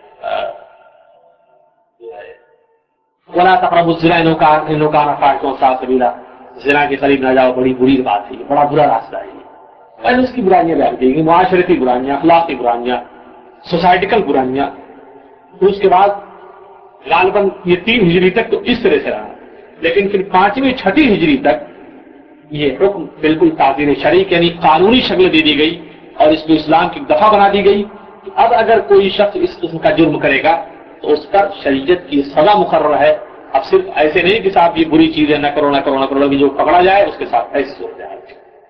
ولا تقربوا الزنا انه كان فاحشا وساء سبيلا، زنا کے قریب نہ جاؤ، بڑی بری بات ہے، بڑا برا راستہ ہے. پہلے اس کی برائیاں بیان کی گئی، معاشرتی برائیاں، اخلاقی برائیاں، سوسائٹیکل برائیاں. اس کے بعد غالباً یہ 3 ہجری تک تو اس طرح سے رہا، لیکن پھر 5ویں 6ٹھی ہجری تک یہ حکم بالکل تعزیر شرعی یعنی قانونی شکل دے دی گئی اور اس کو اسلام کی دفعہ بنا دی گئی. اب اگر کوئی شخص اس قسم کا جرم کرے گا تو اس پر شریعت کی سزا مقرر ہے. اب صرف ایسے نہیں کہ صاحب یہ بری چیز ہے نہ کرو نہ کرو نہ کرو، لیکن جو پکڑا جائے اس کے ساتھ ایسی صورت ہے.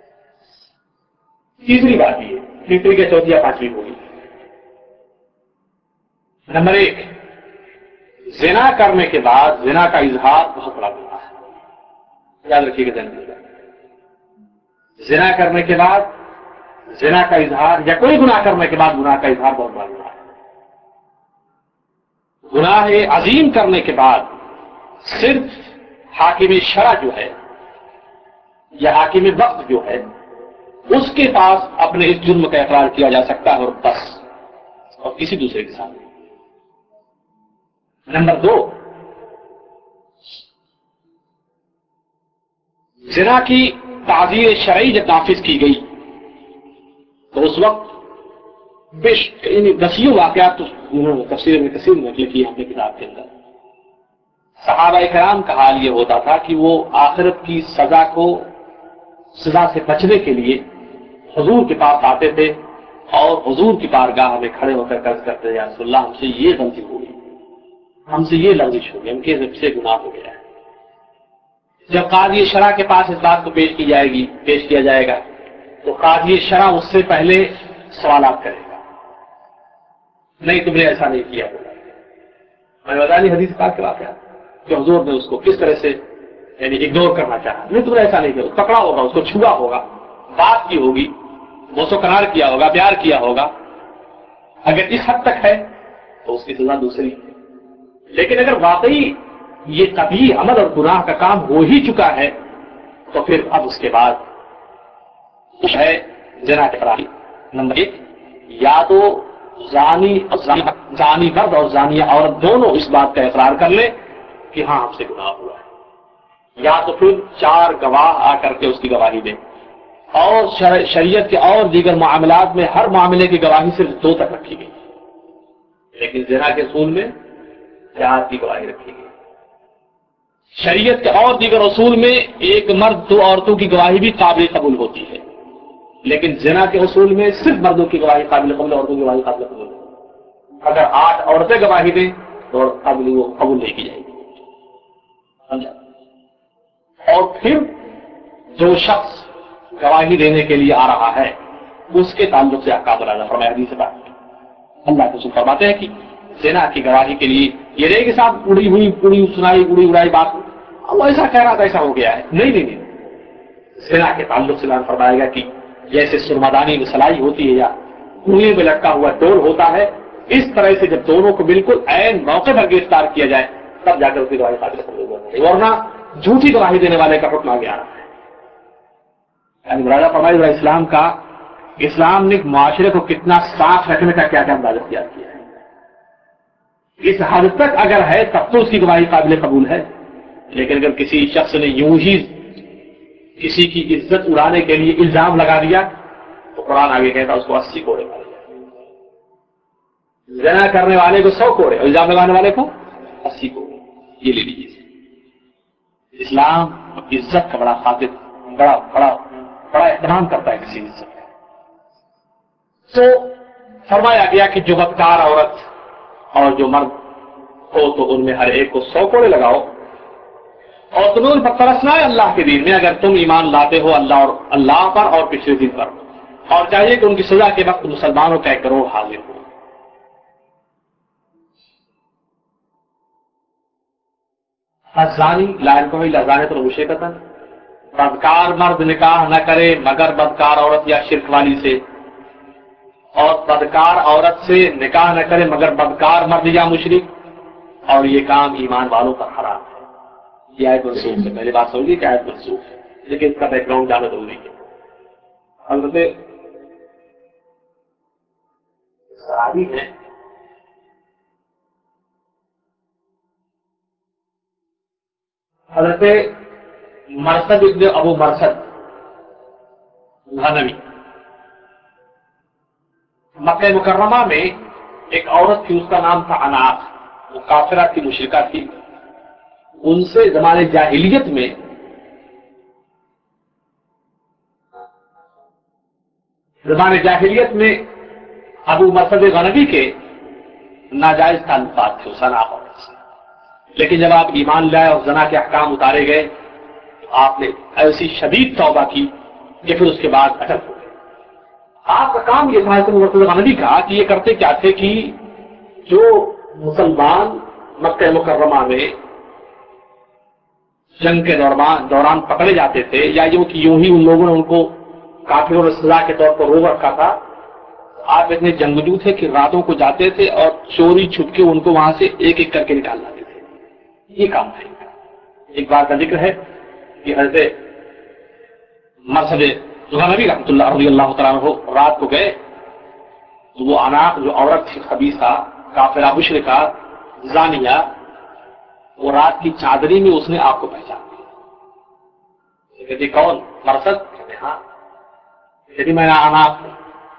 تیسری بات یہ، تیسری کے 4 یا 5ویں ہوگی. نمبر 1، زنا کرنے کے بعد زنا کا اظہار بہت بڑا گناہ ہے. یاد رکھیے کہ زنا کرنے کے بعد زنا کا اظہار یا کوئی گناہ کرنے کے بعد گناہ کا اظہار بہت بڑا گناہ ہے. گناہ عظیم کرنے کے بعد صرف حاکم شرع جو ہے یا حاکم وقت جو ہے اس کے پاس اپنے اس جرم کا اقرار کیا جا سکتا ہے اور بس، اور کسی دوسرے کے ساتھ. نمبر 2، زنا کی تعزیر شرعی جب نافذ کی گئی تو اس وقت دسیوں واقعات تفسیر میں کثیر نقل کی ہم نے کتاب کے اندر. صحابہ کرام کا حال یہ ہوتا تھا کہ وہ آخرت کی سزا سے بچنے کے لیے حضور کے پاس آتے تھے اور حضور کی بارگاہ میں کھڑے ہو کر عرض کرتے یا رسول اللہ ہم سے یہ غلطی ہو گئی، ہم سے یہ لغزش ہوگی، ہم کے رب سے گناہ ہو گیا ہے. جب قاضی شرع کے پاس اس بات کو پیش کیا جائے گا تو قاضی شرع اس سے پہلے سوالات کرے گا، نہیں تم نے ایسا نہیں کیا ہوگا. میں بتا دی حدیث پاک کے واقعہ کہ حضور نے اس کو کس طرح سے یعنی اگنور کرنا چاہا، نہیں تم نے ایسا نہیں کیا، پکڑا ہوگا، اس کو چھوا ہوگا، بات کی ہوگی، بوسو قرار کیا ہوگا، پیار کیا ہوگا. اگر اس حد تک ہے تو اس کی سزا دوسری ہے. لیکن اگر واقعی یہ قبیح عمل اور گناہ کا کام ہو ہی چکا ہے تو پھر اب اس کے بعد ہے زنا کے اقرار. نمبر 1، یا تو زانی مرد اور زانیہ عورت دونوں اس بات کا اقرار کر لے کہ ہاں ہم سے گناہ ہوا ہے، یا تو پھر 4 گواہ آ کر کے اس کی گواہی دیں. اور شریعت کے اور دیگر معاملات میں ہر معاملے کی گواہی صرف 2 تک رکھی گئی، لیکن زنا کے اصول میں 4 کی گواہی رکھی گئی. شریعت کے اور دیگر اصول میں ایک مرد 2 عورتوں کی گواہی بھی قابل قبول ہوتی ہے، لیکن زنا کے اصول میں صرف مردوں کی گواہی قابل قبول، عورتوں کی گواہی قابل قبول. اگر 8 عورتیں گواہی دیں تو قبول نہیں کی جائے گی. سمجھا؟ اور پھر جو شخص گواہی دینے کے لیے آ رہا ہے اس کے تعلق سے احکام العدل فرمایا حدیث پاک میں. اللہ کے رسول فرماتے ہیں کہ زنا کی گواہی کے لیے یہ نہیں کہ صاحب اڑی اڑائی بات وہ ایسا کہہ رہا تھا ایسا ہو گیا ہے، نہیں. زنا کے تعلق سے بیان فرمائے گا کہ جیسے سرمدانی میں سلائی ہوتی ہے یا کنویں میں لٹکا ہوا ڈول ہوتا ہے، اس طرح سے جب دونوں کو بالکل عین موقع پر گرفتار کیا جائے تب جا کر اس کی گواہی قابل قبول ہوگی، ورنہ جھوٹی گواہی دینے والے کا حکم آگے آ رہا ہے. یعنی راجا فرمائی اسلام کا اسلام نے معاشرے کو کتنا صاف رکھنے کا کیا انداز اختیار کیا ہے. اس حد تک اگر ہے تب تو اس کی گواہی قابل قبول ہے، لیکن اگر کسی شخص نے یوں ہی کسی کی عزت اڑانے کے لیے الزام لگا دیا تو قرآن آگے کہتا اس کو 80 کوڑے مارے جائیں. زنا کرنے والے کو 100 کوڑے اور الزام لگانے والے کو 80 کوڑے. یہ لے لیجیے. اسلام عزت کا بڑا خاطر بڑا احترام کرتا ہے کسی عزت کا. تو فرمایا گیا کہ جو بدکار عورت اور جو مرد ہو تو ان میں ہر ایک کو 100 کوڑے لگاؤ، اور تمہیں ان پر ترسنا ہے اللہ کے دین میں اگر تم ایمان لاتے ہو اللہ پر اور پچھلے دن پر، اور چاہیے کہ ان کی سزا کے وقت مسلمانوں کا 1 کروڑ حاضر ہو. الزانی لا ينكح الا زانية مشركة، بدکار مرد نکاح نہ کرے مگر بدکار عورت یا شرک والی سے، اور بدکار عورت سے نکاح نہ کرے مگر بدکار مرد یا مشرک، اور یہ کام ایمان والوں پر حرام ہے. یہ آیت منسوخ ہے. پہلے بات سمجھیے کہ آیت منسوخ ہے، لیکن اس کا بیک گراؤنڈ جانا ضروری ہے. حضرت صحابی ہیں حضرت مرثد ابن ابو مرثد غنوی. مکہ مکرمہ میں ایک عورت تھی، اس کا نام تھا اناق. وہ کافرہ تھی، مشرکہ تھی. ان سے زمانے جاہلیت میں ابو مرثد غنوی کے ناجائز تعلقات تھے اس اناق عورت سے. لیکن جب آپ ایمان لائے اور زنا کے احکام اتارے گئے تو آپ نے ایسی شدید توبہ کی کہ پھر اس کے بعد اٹل ہو گئے. آپ کا کام یہ تھا مرثد غنوی کا کہ یہ کرتے کیا تھے کہ جو مسلمان مکہ مکرمہ میں جنگ کے دوران پکڑے جاتے تھے یا یوں ہی ان لوگوں نے ان کو کافروں نے سزا کے طور پر روک رکھا تھا، آپ اتنے جنگجو تھے کہ راتوں کو جاتے تھے اور چوری چھپ کے ان کو وہاں سے ایک ایک کر کے نکال لاتے تھے. یہ کام تھا. ایک بار کا ذکر ہے کہ حضرت مرثد غنوی رحمۃ اللہ رضی اللہ تعالیٰ عنہ رات کو گئے تو وہ اناق جو عورت تھی خبیثہ کافرہ مشرکہ زانیہ، وہ رات کی چادری میں اس نے آپ کو پہچان لیا. کہتی کون؟ مرثد؟ کہتے ہاں. کہتی میں اناق ہوں.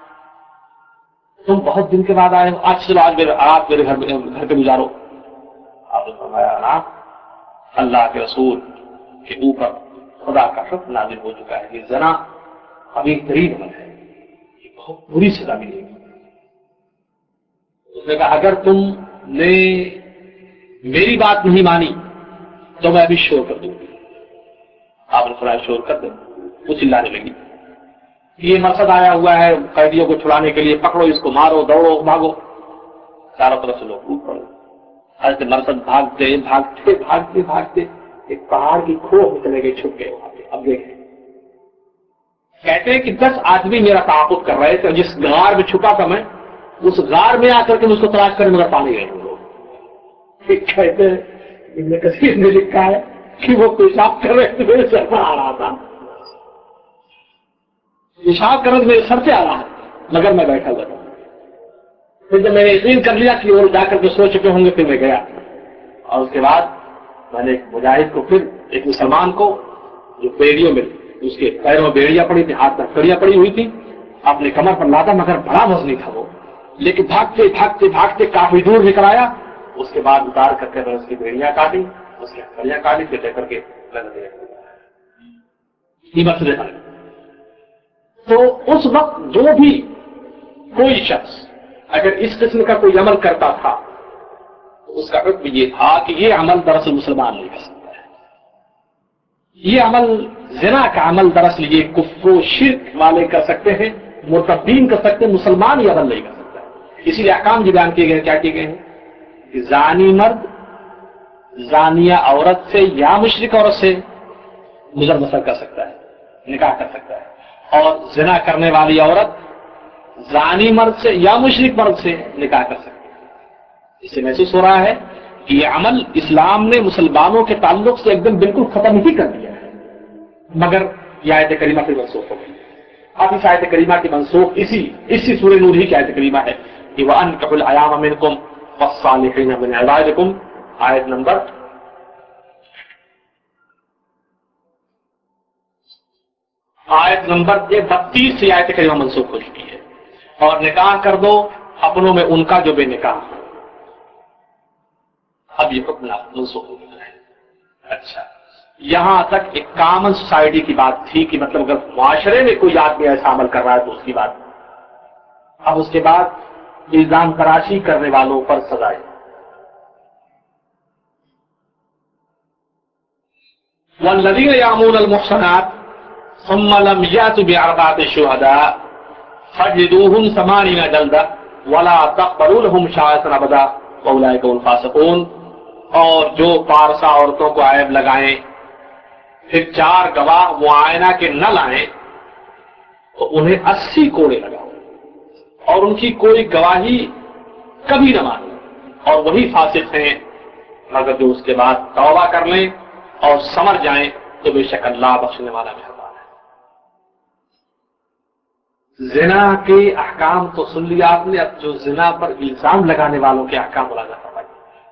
تم بہت دن کے بعد آئے ہو، آج چلو آج رات میرے گھر پہ گزارو. آپ نے فرمایا اناق، اللہ کے رسول کے اوپر خدا کا حکم نازل ہو چکا ہے کہ زنا ابھی ترین عمل ہے، یہ بہت بری سزا ملے گی. اس نے کہا اگر تم نے میری بات نہیں مانی تو میں ابھی شور کر دوں گی. آپ نے فرمایا شور کر دیں. وہ چلانے لگی یہ مرصد آیا ہوا ہے قیدیوں کو چھڑانے کے لیے, پکڑو اس کو, مارو, دوڑو, بھاگو. چاروں طرف سے لوگ ٹوٹ پڑے. ایسے مرصد بھاگتے بھاگتے بھاگتے بھاگتے ایک پہاڑ کی کھوہ میں چلے گئے, چھپ گئے وہاں پہ. اب دیکھیں کہتے ہیں کہ 10 آدمی میرا تعاقب کر رہے تھے, جس غار میں چھپا تھا میں اس غار میں آ کر کے اس کو تلاش کرنے مگر پانے گئے وہ لوگ. کہتے ہیں ابن کثیر نے لکھا ہے کہ وہ پیشاب کر رہے تھے, میرے سر پر آ رہا تھا, پیشاب کرنا میرے سر پہ آ رہا ہے مگر میں بیٹھا ہوا تھا. پھر جب میں نے یقین کر لیا کہ وہ جا کر کے سو چکے ہوں گے پھر میں گیا, اور اس کے بعد میں نے ایک مجاہد کو, پھر ایک مسلمان کو جو بیڑیوں میں, اس کے پیروں میں بیڑیاں پڑی تھی, ہاتھ میں کڑیاں پڑی ہوئی تھی, اپنے کمر پر لادا مگر بڑا وزنی تھا وہ, لیکن بھاگتے بھاگتے بھاگتے کافی دور نکل آیا. اس کے بعد اتار کر کے میں اس کی بیڑیاں کاٹی, اس کی کڑیاں کاٹی, پھر لے کر کے مسئلے بنے. تو اس وقت جو بھی کوئی شخص اگر اس قسم کا کوئی عمل کرتا تھا تو اس کا حکم یہ تھا کہ یہ عمل دراصل مسلمان نہیں کر سکتا ہے. یہ عمل زنا کا عمل دراصل یہ کفر و شرک والے کر سکتے ہیں, مرتدین کر سکتے ہیں, مسلمان یہ عمل نہیں کر سکتا ہے. اسی لیے احکام جو بیان کیے گئے, کیا کیے گئے ہیں کہ زانی مرد زانیہ عورت سے یا مشرک عورت سے گزر بسر کر سکتا ہے, نکاح کر سکتا ہے, اور زنا کرنے والی عورت زانی مرد سے یا مشرک مرد سے نکاح کر سکتی ہے. اس سے محسوس ہو رہا ہے کہ یہ عمل اسلام نے مسلمانوں کے تعلق سے ایک دم بالکل ختم ہی کر دیا ہے, مگر یہ آیت کریمہ پھر منسوخ ہو گئی. اب اس آیت کریمہ کی منسوخ اسی سورہ نور ہی کی آیت کریمہ ہے کہ وَأَنكِحُوا الْأَيَامَ مِنكُمْ وَالصَّالِحِينَ مِنْ عِبَادِكُمْ, آیت نمبر 32 سے آیت کریمہ منسوخ ہو چکی ہے. اور نکاح کر دو اپنوں میں ان کا جو بے نکاح ہو. اب یہ حکم منسوخ ہو گیا ہے. اچھا, یہاں تک ایک کامن سوسائٹی کی بات تھی کہ مطلب اگر معاشرے میں کوئی آدمی ایسا عمل کر رہا ہے تو اس کی بات. اب اس کے بعد الزام تراشی کرنے والوں پر سزائیں. والذین یعمون المحصنات ثم لم یأتوا بأربعة شهداء فاجلدوهم 80 جلدة ولا تقبلوا لهم شهادة أبدا وأولئك هم الفاسقون. اور جو پارسا عورتوں کو عیب لگائیں پھر 4 گواہ معائنہ کے نہ لائیں تو انہیں 80 کوڑے لگاؤ, اور ان کی کوئی گواہی کبھی نہ مانو, اور وہی فاسق ہیں مگر جو اس کے بعد توبہ کر لیں اور سمجھ جائیں تو بے شک اللہ بخشنے والا مہربان ہے. زنا کے احکام تو سن لیا آپ نے, اب جو زنا پر الزام لگانے والوں کے احکام ملاحظہ فرمائیے.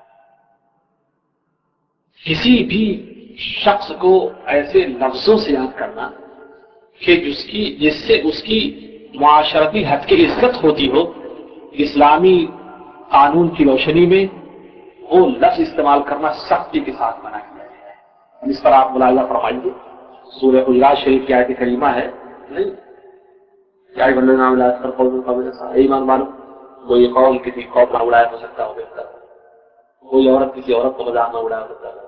کسی بھی شخص کو ایسے لفظوں سے یاد کرنا کہ جس سے اس کی معاشرتی حد کی عزت ہوتی ہو, اسلامی قانون کی روشنی میں وہ لفظ استعمال کرنا سختی کے ساتھ منع کیا گیا ہے. اس پر آپ ملاحظہ فرمائیے, سورہ حجرات شریف کی آیت کریمہ ہے نہیں, کیا بندے نام لایا کر قول ایمان والو, کوئی قول کسی قوم نہ اڑایا ہو سکتا ہو, کوئی عورت کسی عورت کو مذاق نہ اڑایا ہو سکتا ہے.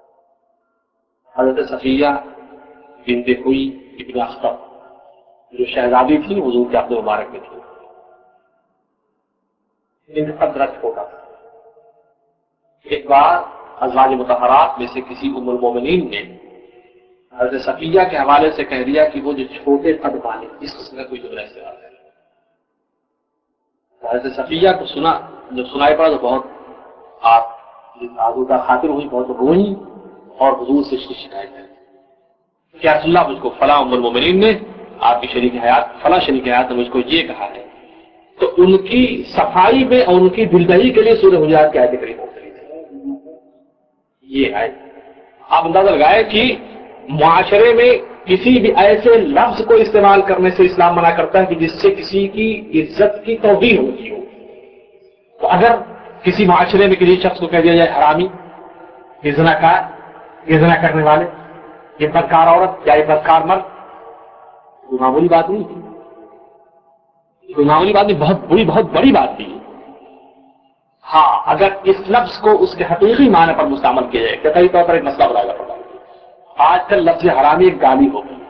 حضرت صفیہ بنت ہوئی ابن اخطب جو شہزادی تھی حضور کے عہد مبارک میں تھی, ان قدرت ہوتا تھا. ایک بار ازواج مطہرات میں سے کسی ام المومنین نے حضرت صفیہ کے حوالے سے کہہ دیا کہ وہ جو چھوٹے قد والے, اس قسم کا کوئی جملہ استعمال ہے. حضرت صفیہ کو سنا, جب سنائی پڑا تو بہت آپ آزودہ خاطر ہوئی, بہت روئی اور حضور سے شکایت ہے کہ رسول اللہ مجھ کو فلاں ام المومنین نے, آپ کی شریک حیات فلاں شریک حیات نے مجھ کو یہ کہا ہے. تو ان کی صفائی میں اور ان کی دلدہی کے لیے سورہ حجرات کی آیت کریمہ اتری تھی. یہ آیت آپ اندازہ لگائے کہ معاشرے میں کسی بھی ایسے لفظ کو استعمال کرنے سے اسلام منع کرتا ہے کہ جس سے کسی کی عزت کی توہین ہوتی ہو. تو اگر کسی معاشرے میں کسی شخص کو کہہ دیا جائے حرامی, یہ زناکار, یہ زنا کرنے والے, یہ بدکار عورت یا یہ بدکار مرد, کوئی معمولی بات نہیں تھی, کوئی معمولی بات نہیں, بہت بری بہت بڑی بات تھی. ہاں اگر اس لفظ کو اس کے حقیقی معنی پر مستعمل کیا جائے، قطعی طور پر ایک مسئلہ بتایا پڑتا ہے، آج کل لفظ حرامی ایک گالی ہو گئی.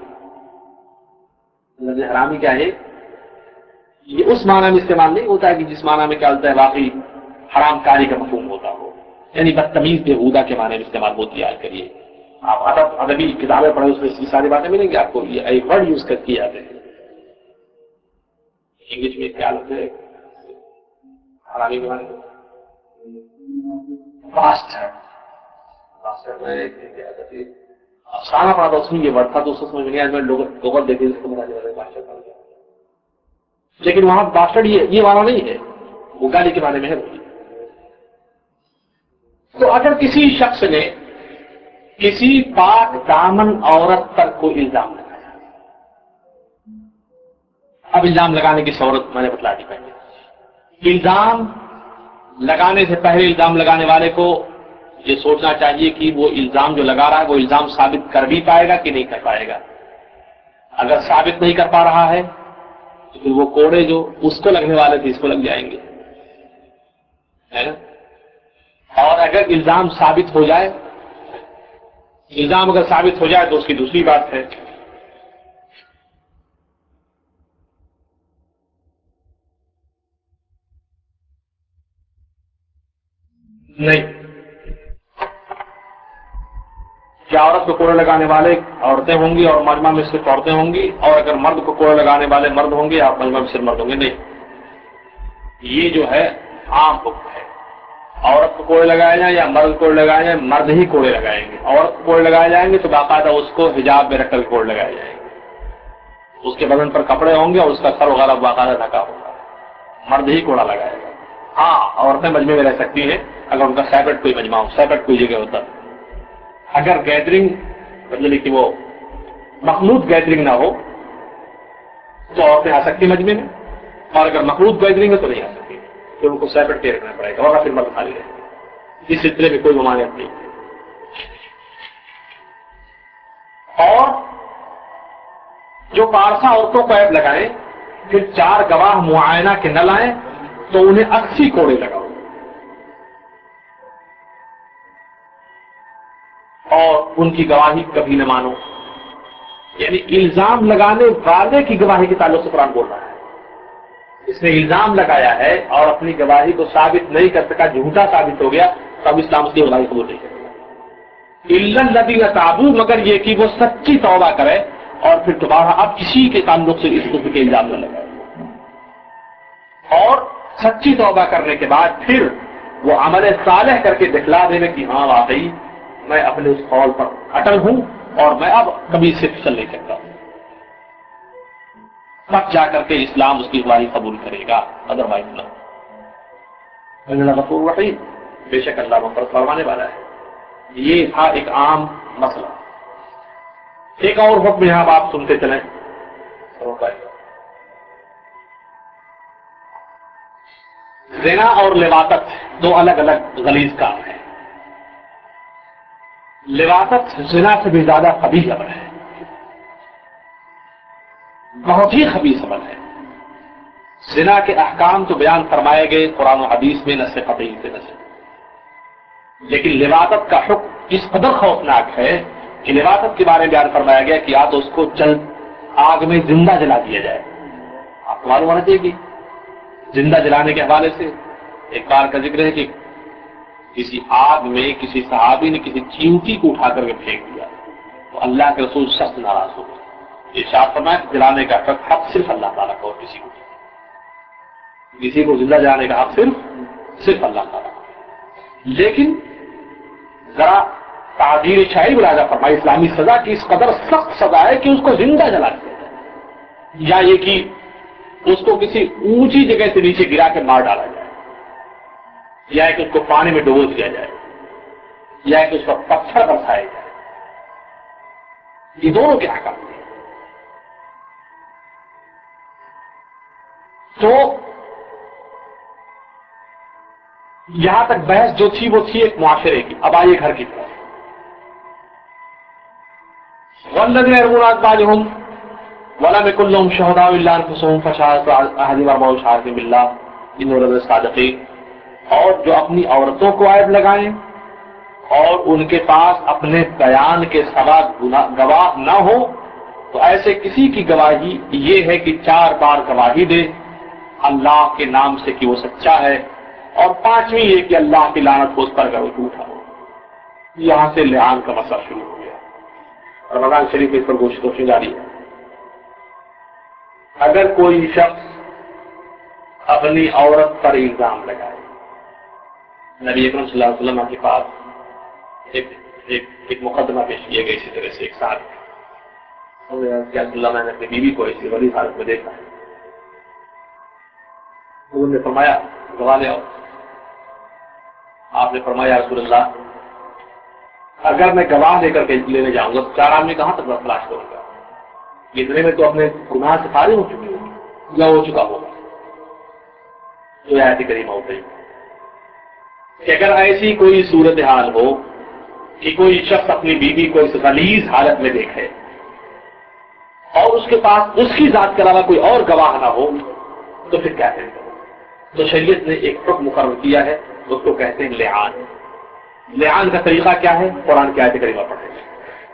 لفظ حرامی کیا ہے؟ یہ اس معنی میں استعمال نہیں ہوتا ہے کہ جس معنی میں کیا ہوتا ہے واقعی حرام کاری کا مفہوم ہوتا ہو، یعنی بدتمیز بےہودہ کے معنی میں استعمال ہوتی ہے. آج کل یہ آپ ادبی کتابیں پڑھیں، اس میں یہ ساری باتیں ملیں گی آپ کو. یہ ایک ورڈ یوز کر کیے جاتے ہیں انگلش میں، کیا لفظ ہے حرامی کے معنی افسانہ پڑا تھا، اس میں یہ ورڈ تھا تو اس کو سمجھ میں نہیں آیا. میں لوگ گوگل دیکھے اس کو بتا دیا، لیکن وہاں باسٹرڈ یہ معنی نہیں ہے، وہ گالی کے معنی میں ہے. تو اگر کسی شخص نے کسی پاک دامن عورت پر کوئی الزام لگایا، اب الزام لگانے کی صورت میں نے بتلا دی پہلے. الزام لگانے سے پہلے الزام لگانے والے کو یہ سوچنا چاہیے کہ وہ الزام جو لگا رہا ہے وہ الزام ثابت کر بھی پائے گا کہ نہیں کر پائے گا. اگر ثابت نہیں کر پا رہا ہے تو پھر وہ کوڑے جو اس کو لگنے والے تھے اس کو لگ جائیں گے، ہے نا. اور اگر الزام ثابت ہو جائے، الزام اگر ثابت ہو جائے تو اس کی دوسری بات ہے. نہیں کیا عورت کو کوڑے لگانے والے عورتیں ہوں گی اور مجمع میں صرف عورتیں ہوں گی، اور اگر مرد کو کوڑے لگانے والے مرد ہوں گے اور مجمع میں صرف مرد ہوں گے؟ نہیں، یہ جو ہے عام حکم ہے. عورت کو کوڑے لگائے جائیں یا مرد کو کوڑے لگائے جائیں، مرد ہی کوڑے لگائیں گے. عورت کو کوڑے لگائے جائیں گے تو باقاعدہ اس کو حجاب میں رکھ کر کوڑے لگائے جائیں گے، اس کے بدن پر کپڑے ہوں گے اور اس کا سر وغیرہ باقاعدہ ڈھکا ہوگا. مرد ہی کوڑا لگائے گا. ہاں عورتیں مجمع میں رہ سکتی ہیں اگر ان کا سیپریٹ کوئی مجمع ہو، سیپریٹ کوئی جگہ ہوتا. اگر گیدرنگ مطلب کہ وہ مخلوط گیدرنگ نہ ہو تو عورتیں آ سکتی مجمع میں، اور اگر مخلوط گیدرنگ ہے تو نہیں آ سکتی، تو ان کو سیپریٹ کے رکھنا پڑے گا، ورنہ پھر مرد خالی رہے گا. اس سلسلے میں کوئی ممانعت نہیں. اور جو پارسا عورتوں کو عیب لگائیں پھر 4 گواہ معائنہ کے نہ لائیں تو انہیں 80 کوڑے لگاؤ، اور ان کی گواہی کبھی نہ مانو. یعنی الزام لگانے والے کی گواہی کے تعلق سے قرآن بول رہا ہے. اس نے الزام لگایا ہے اور اپنی گواہی کو ثابت نہیں کر سکا، جھوٹا ثابت ہو گیا، تب اسلام اس کی گواہی قبول نہیں کرے گا. الا الذین تابوا، مگر یہ کہ وہ سچی توبہ کرے اور پھر دوبارہ اب کسی کے تعلق سے اس قسم کے الزام نہ لگائے. اور سچی توبہ کرنے کے بعد پھر وہ عمل صالح کر کے دکھلا دینے کہ ہاں واقعی میں اپنے اس قول پر اٹل ہوں اور میں اب کبھی اس سے پھسل نہیں سکتا، تب جا کر کے اسلام اس کی گواہی قبول کرے گا. ادروائز نہ. اللہ غفور رحیم، بے شک اللہ مغفرت فرمانے والا ہے. یہ تھا ایک عام مسئلہ. ایک اور حکم یہاں آپ سنتے چلیں. زنا اور لواطت 2 الگ الگ غلیظ کام ہیں. لواطت زنا سے بھی زیادہ خبیث عمل ہے، بہت ہی خبیث عمل ہے. زنا کے احکام تو بیان فرمائے گئے قرآن و حدیث میں نص قطعی سے نص، لیکن لواطت کا حکم اس قدر خوفناک ہے کہ لواطت کے بارے میں بیان فرمایا گیا کہ یا تو اس کو آگ میں زندہ جلا دیا جائے. آپ کو معلوم ہونا چاہیے کہ زندہ جلانے کے حوالے سے ایک بار کا ذکر ہے کہ کسی آگ میں کسی صحابی نے کسی چیونٹی کو اٹھا کر کے پھینک دیا تو اللہ کے رسول سخت ناراض ہو گئے. ارشاد فرمایا کہ جلانے کا حق صرف اللہ تعالیٰ کا، اور کسی کو زندہ جلانے کا حق صرف اللہ تعالیٰ کا. لیکن ذرا تعزیر شاعری ملاحظہ فرمائی، اسلامی سزا کی اس قدر سخت سزا ہے کہ اس کو زندہ جلا دیا جائے، یا یہ کہ اس کو کسی اونچی جگہ سے نیچے گرا کے مار ڈالا جائے، یا کہ اس کو پانی میں ڈبو دیا جائے، یا کہ اس پر پتھر برسائے جائے. یہ دونوں کے احکام ہیں. تو یہاں تک بحث جو تھی وہ تھی ایک معاشرے کی. اب آئیے گھر کی طرف. والذین یرمون ازواجہم ولم یکن لہم شہداء الا انفسہم فشہادۃ احدہم اربع شہادات باللہ انہ لمن الصادقین. اور جو اپنی عورتوں کو عیب لگائیں اور ان کے پاس اپنے بیان کے سوا گواہ نہ ہو تو ایسے کسی کی گواہی یہ ہے کہ 4 بار گواہی دے اللہ کے نام سے کہ وہ سچا ہے، اور 5ویں یہ کہ اللہ کی لعنت ہو اس پر اگر وہ جھوٹا ہو۔ یہاں سے لعان کا مسئلہ شروع ہو گیا۔ رمضان شریف اس پر گفتگو جاری ہے۔ اگر کوئی شخص اپنی عورت پر الزام لگائے، نبی اکرم صلی اللہ علیہ وسلم کے پاس ایک مقدمہ پیش کیا گیا اسی طرح سے ایک ساتھ، میں نے اپنی بیوی کو ایسی غلیظ حالت میں دیکھا ہے، حضور نے فرمایا گواہ لے آؤ۔ آپ نے فرمایا رسول اللہ اگر میں گواہ لے کر کے لینے جاؤں گا تو 4 آدمی کہاں تک برداشت کروں گا؟ اتنے میں تو اپنے گناہ سے فارغ ہو چکی ہوگی یا ہو چکا ہوگا۔ تو آیت کریمہ ہوتی کہ اگر ایسی کوئی صورتحال ہو کہ کوئی شخص اپنی بیوی کو اس غلیظ حالت میں دیکھے اور اس کے پاس اس کی ذات کے علاوہ کوئی اور گواہ نہ ہو تو پھر کیا کرے؟ تو شریعت نے ایک حکم مقرر کیا ہے، اس کو کہتے ہیں لعان۔ لعان کا طریقہ کیا ہے؟ قرآن کی آیت کریمہ پڑھیں گے۔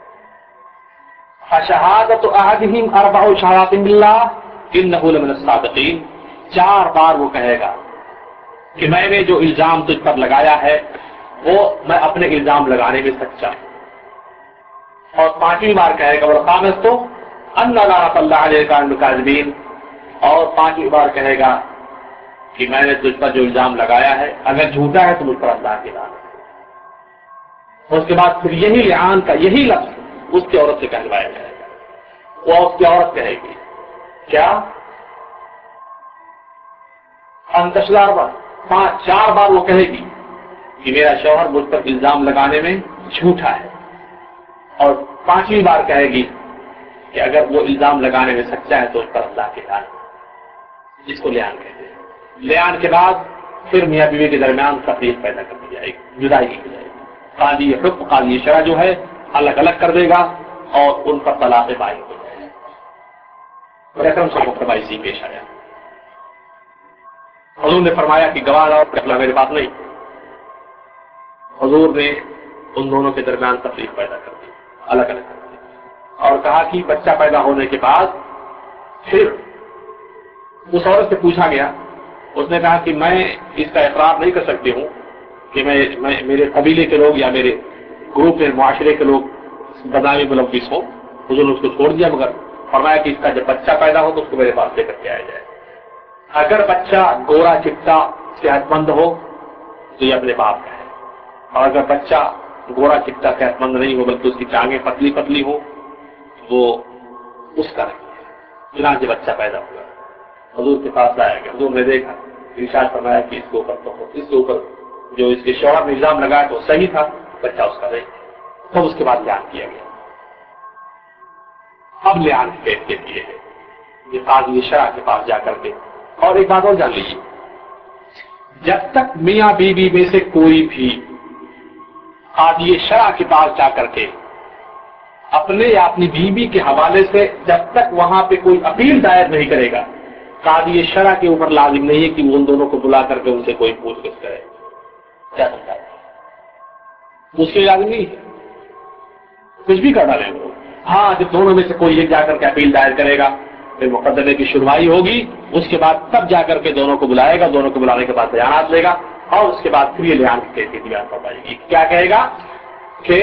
فشہادۃ احدہم 4 شہادات باللہ انہ لمن الصادقین، 4 بار وہ کہے گا کہ میں نے جو الزام تجھ پر لگایا ہے وہ میں اپنے الزام لگانے میں سچا ہوں، اور 5ویں بار کہے گا والخامسۃ ان لعنۃ اللہ علیہ کان الکاذبین، اور 5ویں بار کہے گا کہ میں نے تجھ پر جو الزام لگایا ہے اگر جھوٹا ہے تو مجھ پر اللہ کی لعنت۔ اس کے بعد پھر یہی لعان کا یہی لفظ اس کی عورت سے کہلوایا جائے گا۔ وہ اس کی عورت کہے گی کیا؟ انتشلار بار 4 بار وہ کہے گی کہ میرا شوہر مجھ پر الزام لگانے میں جھوٹا ہے، اور 5ویں بار کہے گی کہ اگر وہ الزام لگانے میں سچا ہے تو اس پر اللہ کی لعنت۔ جس کو لعان کہتے ہیں۔ لعان کے بعد پھر میاں بیوی کے درمیان تفریق پیدا کر دی جائے گی، جدائی کی جائے گی۔ قاضی حکم قاضی شرع جو ہے الگ الگ کر دے گا اور ان پر طلاق بائن ہو جائے گا۔ اکرم سے مقتبہ اسی پیش آیا۔ حضور نے فرمایا کہ گواہ لاؤ، میرے پاس نہیں۔ حضور نے ان دونوں کے درمیان تفریق پیدا کر دی، الگ الگ کر دی، اور کہا کہ بچہ پیدا ہونے کے بعد پھر اس عورت سے پوچھا گیا، اس نے کہا کہ میں اس کا اقرار نہیں کر سکتی ہوں کہ میں میرے قبیلے کے لوگ یا میرے گروپ میں معاشرے کے لوگ بدنامی ملوث ہوں۔ حضور نے اس کو چھوڑ دیا، مگر فرمایا کہ اس کا جب بچہ پیدا ہو تو اس کو میرے پاس لے کر کے آیا جائے۔ اگر بچہ گورا چٹا صحت مند ہو تو یہ اپنے باپ کا ہے، اور اگر بچہ گورا چٹا صحت مند نہیں ہو بلکہ اس کی ٹانگیں پتلی پتلی ہو وہ اس کا نہیں ہے۔ چنانچہ بچہ پیدا ہوا، حضور کے پاس لایا گیا، حضور نے دیکھا، ارشاد فرمایا کہ اس کے اوپر جو اس کے شوہر نے الزام لگایا تو صحیح تھا، بچہ اس کا نہیں۔ تب اس کے بعد لعان کیا گیا۔ اب لعان کی کیفیت یہ ہے کہ قاضی شرع کے پاس جا کر کے، اور ایک بات اور جان لیجیے، جب تک میاں بیوی میں سے کوئی بھی قاضی شرع کے پاس جا کر کے اپنے یا اپنی بیوی کے حوالے سے جب تک وہاں پہ کوئی اپیل دائر نہیں کرے گا، قاضی شرع کے اوپر لازم نہیں ہے کہ وہ ان دونوں کو بلا کر کے ان سے کوئی پوچھ گچھ کرے۔ کیا سمجھا؟ اس کے لازم نہیں ہے، کچھ بھی کر ڈالیں وہ۔ ہاں جب دونوں میں سے کوئی ایک جا کر کے اپیل دائر کرے گا پھر مقدمے کی سنوائی ہوگی، اس کے بعد تب جا کر کے دونوں کو بلائے گا، دونوں کو بلانے کے بعد بیانات لے گا، اور اس کے بعد پھر یہ لعان کی کیفیت بیان فرمائے گی۔ کیا کہے گا کہ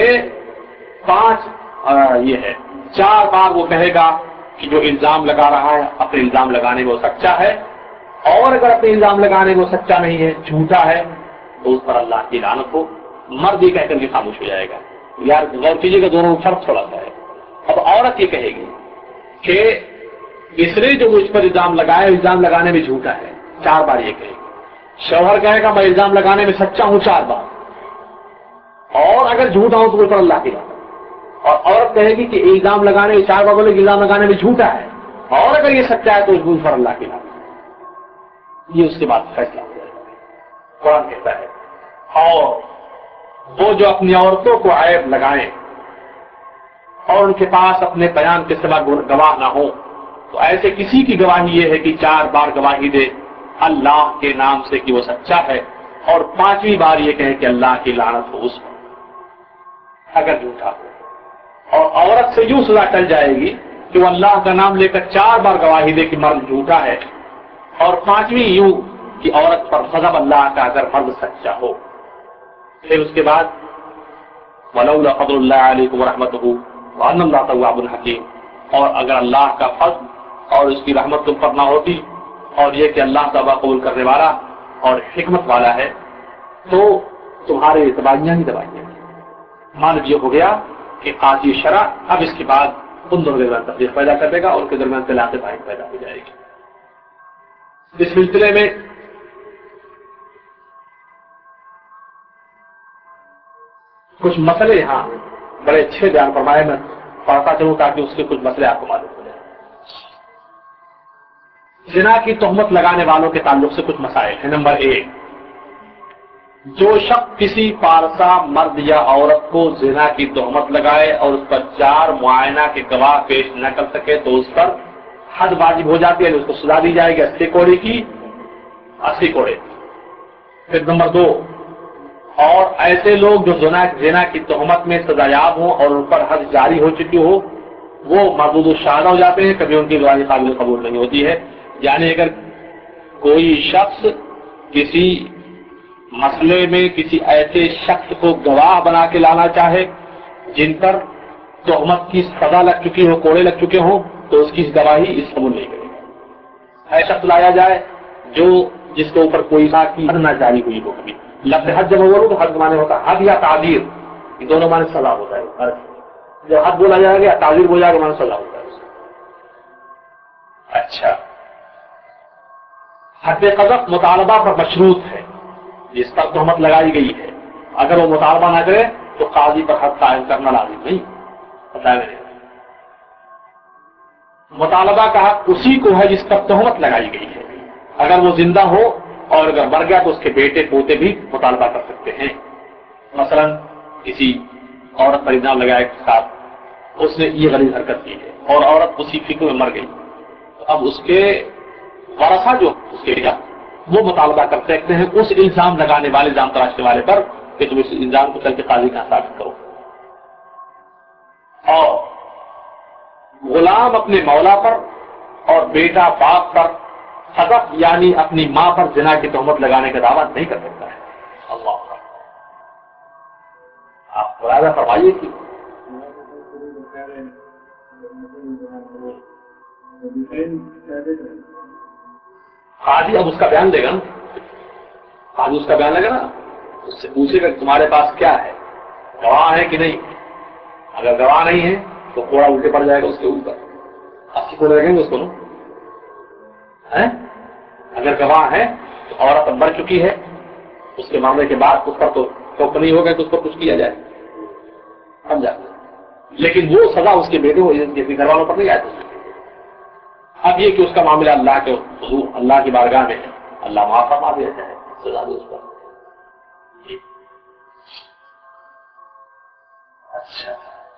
4 بار وہ کہے گا کہ جو الزام لگا رہا ہے اپنے الزام لگانے میں وہ سچا ہے، اور اگر اپنے الزام لگانے میں وہ سچا نہیں ہے، جھوٹا ہے، تو اس پر اللہ کی لعنت ہو۔ مرد یہ کہہ کر کے خاموش ہو جائے گا۔ یار غور کیجیے گا، دونوں فرق تھوڑا سا ہے۔ اب عورت یہ کہے گی کہ اس نے جو مجھ پر الزام لگایا الزام لگانے میں جھوٹا ہے، 4 بار یہ کہے گی۔ شوہر کہے گا میں الزام لگانے میں سچا ہوں 4 بار، اور اگر جھوٹا ہوں تو اس پر اللہ کی لعنت۔ اور عورت کہے گی کہ الزام لگانے 4 بار بولے کہ الزام لگانے میں جھوٹا ہے، اور اگر یہ سچا ہے تو اس پر اللہ کی لعنت۔ یہ اس کے بعد فیصلہ ہو جائے گا۔ قرآن کہتا ہے اور وہ جو اپنی عورتوں کو عیب لگائیں اور ان کے پاس اپنے بیان کے سوا گواہ نہ ہو تو ایسے کسی کی گواہی یہ ہے کہ 4 بار گواہی دے اللہ کے نام سے کہ وہ سچا ہے، اور 5ویں بار یہ کہے کہ اللہ کی لعنت ہو اس پر اگر جھوٹا ہو، اور عورت سے یوں سزا ٹل جائے گی کہ وہ اللہ کا نام لے کر 4 بار گواہی دے کہ مرد جھوٹا ہے، اور 5ویں یوں کہ عورت پر غضب اللہ کا اگر مرد سچا ہو۔ پھر اس کے بعد ولولا فضل اللہ علیکم ورحمتہ وان اللہ تواب حکیم، اور اگر اللہ کا فضل اور اس کی رحمت تم پر نہ ہوتی اور یہ کہ اللہ توبہ قبول کرنے والا اور حکمت والا ہے، تو تمہارے تباہیاں ہی تباہیاں۔ مطلب یہ ہو گیا کہ قاضی شرع اب اس کے بعد ان دونوں کے درمیان تفریق پیدا کر دے گا اور ان کے درمیان طلاق بائن پیدا ہو جائے گی۔ اس سلسلے میں کچھ مسئلے یہاں بڑے اچھے بیان فرمائے، میں پڑھتا چلوں تاکہ اس کے کچھ مسئلے آپ کو معلوم ہو جائیں۔ زنا کی تہمت لگانے والوں کے تعلق سے کچھ مسائل ہیں۔ نمبر 1، جو شخص کسی پارسا مرد یا عورت کو زنا کی تہمت لگائے اور اس پر 4 معائنہ کے گواہ پیش نہ کر سکے تو اس پر حد واجب ہو جاتی ہے، اس کو سزا دی جائے گی 80 کوڑے کی، 80 کوڑے۔ پھر نمبر 2، اور ایسے لوگ جو زنا کی تہمت میں سزایاب ہوں اور ان پر حد جاری ہو چکی ہو وہ مردود الشہادہ ہو جاتے ہیں، کبھی ان کی گواہی قابل قبول نہیں ہوتی ہے۔ یعنی اگر کوئی شخص کسی مسئلے میں کسی ایسے شخص کو گواہ بنا کے لانا چاہے جن پر تہمت کی سزا لگ چکی ہو، کوڑے لگ چکے ہوں، تو اس کی گواہی اس قبول نہیں کرے گا۔ ایسا شخص لایا جائے جو جس کے اوپر کوئی حد نہ جاری ہوئی ہو۔ کبھی لفظ حد جب بولو تو حد مانے ہوتا ہے حد یا تعزیر، یہ دونوں مانے سزا ہوتا ہے۔ جب حد بولا جائے گا یا تعزیر بولا جائے گا مانے سزا ہوتا ہے۔ اچھا، حد قذف مطالبہ پر مشروط ہے، جس پر تہمت لگائی گئی ہے اگر وہ مطالبہ نہ کرے تو قاضی پر حد قائم کرنا لازم نہیں، بتایا میں نے۔ مطالبہ کا حق اسی کو ہے جس پر تہمت لگائی گئی ہے، اگر وہ زندہ ہو اور اگر مر گیا تو اس کے بیٹے پوتے بھی مطالبہ کر سکتے ہیں۔ مثلا کسی عورت پر الزام لگایا کے ساتھ اس نے یہ غلیظ حرکت کی ہے اور عورت اسی فکر میں مر گئی، تو اب اس کے ورثہ جو اس کے لئے وہ مطالبہ کر سکتے ہیں اس الزام لگانے والے، الزام تراشنے والے پر کہ تم اس الزام کو چل کے قاضی کا ثابت کرو۔ اور غلام اپنے مولا پر اور بیٹا باپ پر حذف یعنی اپنی ماں پر زنا کی تہمت لگانے کا دعویٰ نہیں کر سکتا ہے۔ اللہ آپ مراحظہ فرمائیے کہ قاضی اب اس کا بیان دے گا نا، قاضی اس کا بیان لگا نا، اس سے پوچھے گا تمہارے پاس کیا ہے، گواہ ہے کہ نہیں؟ اگر گواہ نہیں ہے تو کوڑا الٹے پڑ جائے گا اس کے اوپر، 80 کوڑے لگیں گے اس کو نا۔ اگر گواہ ہے تو عورت مر چکی ہے، اس کے مرنے کے بعد اس پر تو حکم نہیں ہوگا کہ اس پر کچھ کیا جائے، سمجھا؟ لیکن وہ سزا اس کے بیٹے کے گھر والوں پر نہیں آتی۔ اب یہ کہ اس کا معاملہ اللہ کے حضور، اللہ کی بارگاہ میں ہے، اللہ معاف فرما دیا جائے، سزا دے اس پر۔ اچھا،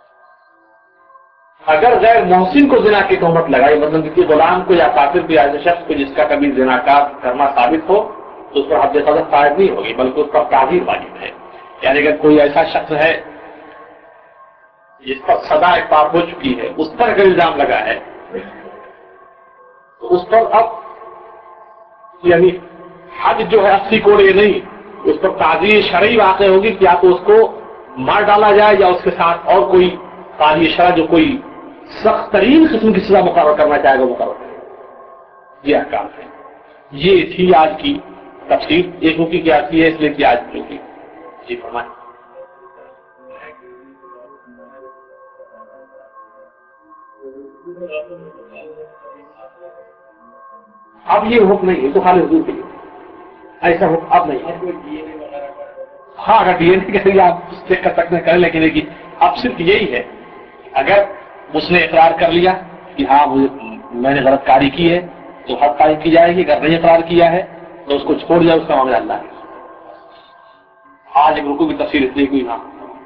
اگر غیر محسن کو زنا کی تہمت لگائی، مطلب کسی غلام کو یا کافر کو یا ایسے شخص کو جس کا کبھی زناکار کرنا ثابت ہو تو اس پر حد قذف قائم نہیں ہوگی بلکہ اس پر تعزیر واجب ہے۔ یعنی اگر کوئی ایسا شخص ہے جس پر سزا ایک بار ہو چکی ہے اس پر اگر الزام لگا ہے تو اس پر اب یعنی حد جو ہے 80 کوڑے نہیں، اس پر تعزیر شرعی واقع ہوگی کہ یا تو اس کو مار ڈالا جائے یا اس کے ساتھ اور کوئی قاضی شرع جو کوئی سخت ترین قسم کی سزا مقرر کرنا چاہے گا مقرر کرے گا۔ یہ احکام ہے۔ یہ تھی آج کی تفصیل، ایک کی کیا تھی ہے اس لیے کہ آج کی جی فرمائیں۔ اب یہ حکم نہیں ہے تو خالی حضور کے لیے، ایسا حکم اب نہیں ہے۔ ہاں اگر ڈی این اے کے لیے آپ چیک کر سکتے ہیں کریں، لیکن اب صرف یہی ہے اگر اس نے اقرار کر لیا کہ ہاں میں نے غلط کاری کی ہے تو حد قائم کی جائے گی، اگر نہیں اقرار کیا ہے تو اس کو چھوڑ جائے، اس کا معاملہ اللہ ہے۔ آج ایک رکوع کی تفسیر اس لیے کوئی ہاں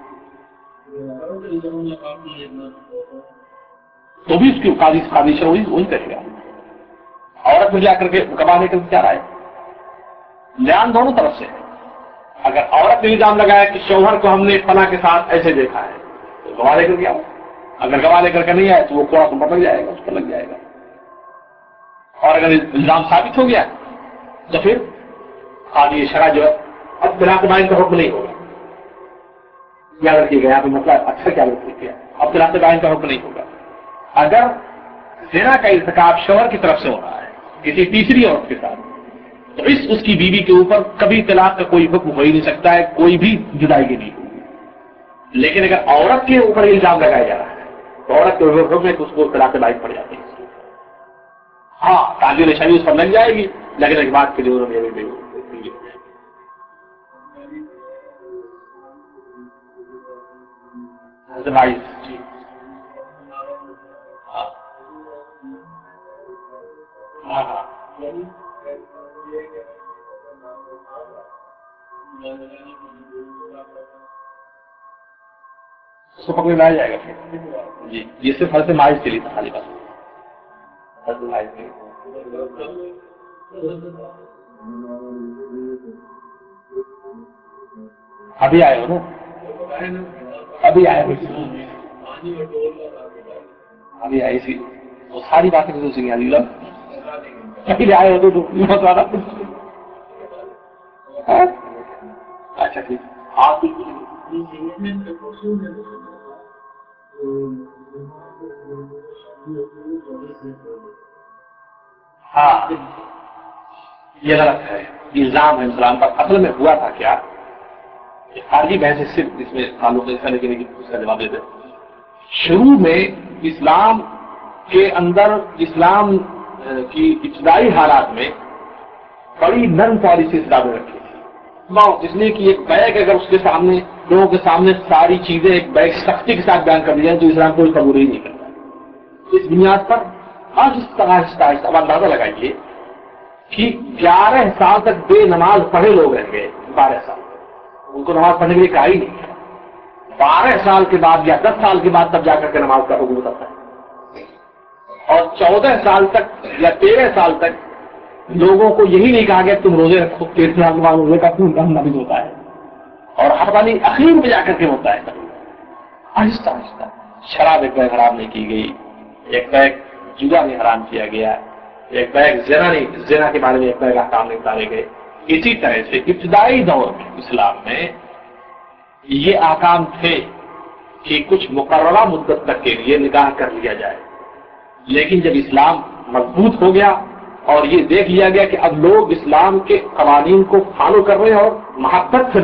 تو بھی اس کی قاضی شرع وہی کرے گا۔ عورت میں جا کر کے گواہ لے کر کیا رائے، بیان دونوں طرف سے ہے، اگر عورت نے الزام لگایا کہ شوہر کو ہم نے فلاں کے ساتھ ایسے دیکھا ہے تو گواہ لے کر کے آؤ. اگر گواہ لے کر کے نہیں آئے تو وہ کوڑا تم پر لگ جائے گا, اس پر لگ جائے گا. اور اگر الزام ثابت ہو گیا تو پھر قاضی شرع جو ہے اب طلاق بائن کا حکم نہیں ہوگا. یاد رکھیے گا یہاں پہ مسئلہ اچھا کیا کیا, اب طلاق بائن کا حکم نہیں ہوگا. اگر زنا کا ارتکاب شوہر کی طرف سے ہو رہا ہے کسی تیسری عورت کے ساتھ تو اس کی بیوی کے اوپر کبھی طلاق کا کوئی حکم ہو ہی نہیں سکتا ہے, کوئی بھی جدائی کی نہیں ہوگی. لیکن اگر عورت کے اوپر الزام لگایا جا رہا ہے تو عورت کے اوپر حکم ہے کہ اس کو طلاق بائن پڑ جاتی ہے. ہاں تعبیر شرعی اس پر لگ جائے گی, لیکن ایک بات کے لیے انہوں نے اس کو پکڑ لایا جائے گا. جی یہ صرف حضرت مائز کے لیے تھا خالی بات. ابھی آئے ہو نا, ابھی آئے ہو, ابھی آئی سی وہ ساری باتیں تو سنی آئی ابھی آئے ہو تو اچھا ٹھیک. آپ ہاں یہ غلط ہے, الزام ہے اسلام پر. اصل میں ہوا تھا کیا, خارجی بحث صرف اس میں تعلق ہے, لیکن اس کا جواب دیتے. شروع میں اسلام کے اندر اسلام کی ابتدائی حالات میں بڑی نرم پالیسی اسلام نے رکھی تھی, اس لیے کہ ایک بیگ اگر اس کے سامنے لوگوں کے سامنے ساری چیزیں ایک بیگ سختی کے ساتھ بیان کر دی جائیں تو اسلام کوئی قبول ہی نہیں کرتا. اس بنیاد پر آہستہ آہستہ آہستہ اب اندازہ لگائیے کہ 11 سال تک بے نماز پڑھے لوگ رہ گئے. 12 سال ان کو نماز پڑھنے کے لیے کہا ہی نہیں. 12 سال کے بعد یا 10 سال کے بعد تب جا کر کے نماز کا حکم ہوتا ہے. اور 14 سال تک یا 13 سال تک لوگوں کو یہی نہیں کہا گیا تم روزے رکھو. 13 سال کے بعد روزے کا پھول کام نافذ ہوتا ہے اور حربانی اخیر میں جا کر کے ہوتا ہے. آہستہ آہستہ شراب ایک بیگ حرام نہیں کی گئی, ایک بیگ جوا نہیں حرام کیا گیا, ایک بیگ زنا کے بارے میں ایک بیگ احکام نہیں اتارے گئے. اسی طرح سے ابتدائی دور میں اسلام میں یہ احکام تھے کہ کچھ مقررہ مدت تک کے لیے نکاح کر لیا جائے. لیکن جب اسلام مضبوط ہو گیا اور یہ دیکھ لیا گیا کہ اب لوگ اسلام کے قوانین کو فالو کر رہے ہیں اور محبت سے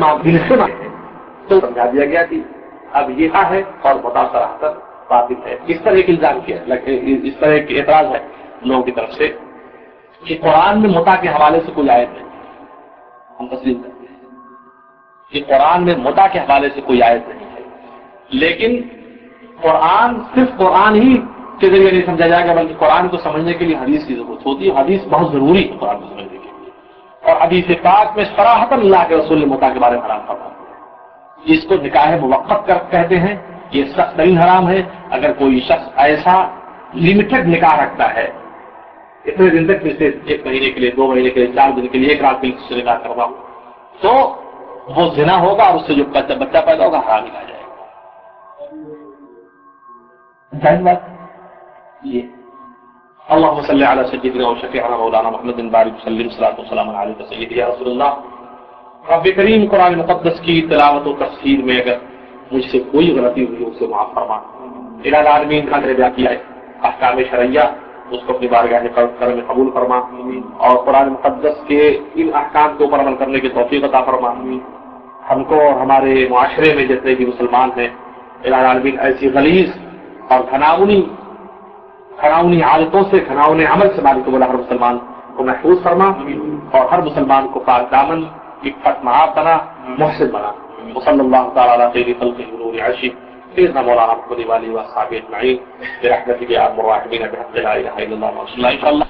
تو سمجھا دیا گیا کہ اب یہ ہے اور متاثر حسن باطل ہے. اس طرح ایک الزام کیا, اس طرح ایک اعتراض ہے لوگوں کی طرف سے کہ قرآن میں متع کے حوالے سے کوئی آیت نہیں. ہم تسلیم کرتے ہیں کہ قرآن میں متع کے حوالے سے کوئی آیت نہیں ہے, لیکن قرآن صرف قرآن ہی کے ذریعے نہیں سمجھا جائے گا بلکہ قرآن کو سمجھنے کے لیے حدیث کی ضرورت ہوتی ہے. حدیث بہت ضروری ہے قرآن کو سمجھنے کے لیے, اور حدیث پاک میں صراحتاً اللہ کے رسول نے متع کے بارے میں حرام فرمایا. جس کو نکاح موقت کہتے ہیں, یہ سخت ترین حرام ہے. اگر کوئی شخص ایسا لمیٹڈ نکاح رکھتا ہے, اتنے دن تک جیسے 1 مہینے کے لیے, 2 مہینے کے لیے, 4 دن کے لیے, 1 رات کے لیے نکاح کروا ہو, تو وہ زنا ہوگا اور اس سے جو بچہ پیدا ہوگا حرام ہی کہا جائے گا. یہ اللهم صل على سيدنا وشفيعنا مولانا محمد بارك وسلم صلاة والسلام عليك سيدي يا رسول الله. رب کریم قرآن مقدس کی تلاوت و تفسیر میں اگر مجھ سے کوئی غلطی ہوئی اسے معاف فرما. الہ العالمین کا نے بیان کیا ہے احکام شرعیہ, اس کو اپنی بارگاہ میں قبول فرما اور قرآن مقدس کے ان احکام کے اوپر عمل کرنے کی توفیق عطا فرما. ہم کو اور ہمارے معاشرے میں جتنے بھی مسلمان ہیں الہ العالمین ایسی غلیظ اور گھناؤنی عادتوں سے, گھناؤنے عمل سے مالک مولا ہر مسلمان کو محفوظ فرما اور ہر مسلمان کو پاک دامن عفت معاف بنا, محسن بنا. وصلی اللہ تعالی علی خیر خلقہ نور عرشہ سیدنا مولانا محمد وآلہ وصحبہ اجمعین برحمتک یا ارحم الراحمین بحق لا الہ الا اللہ.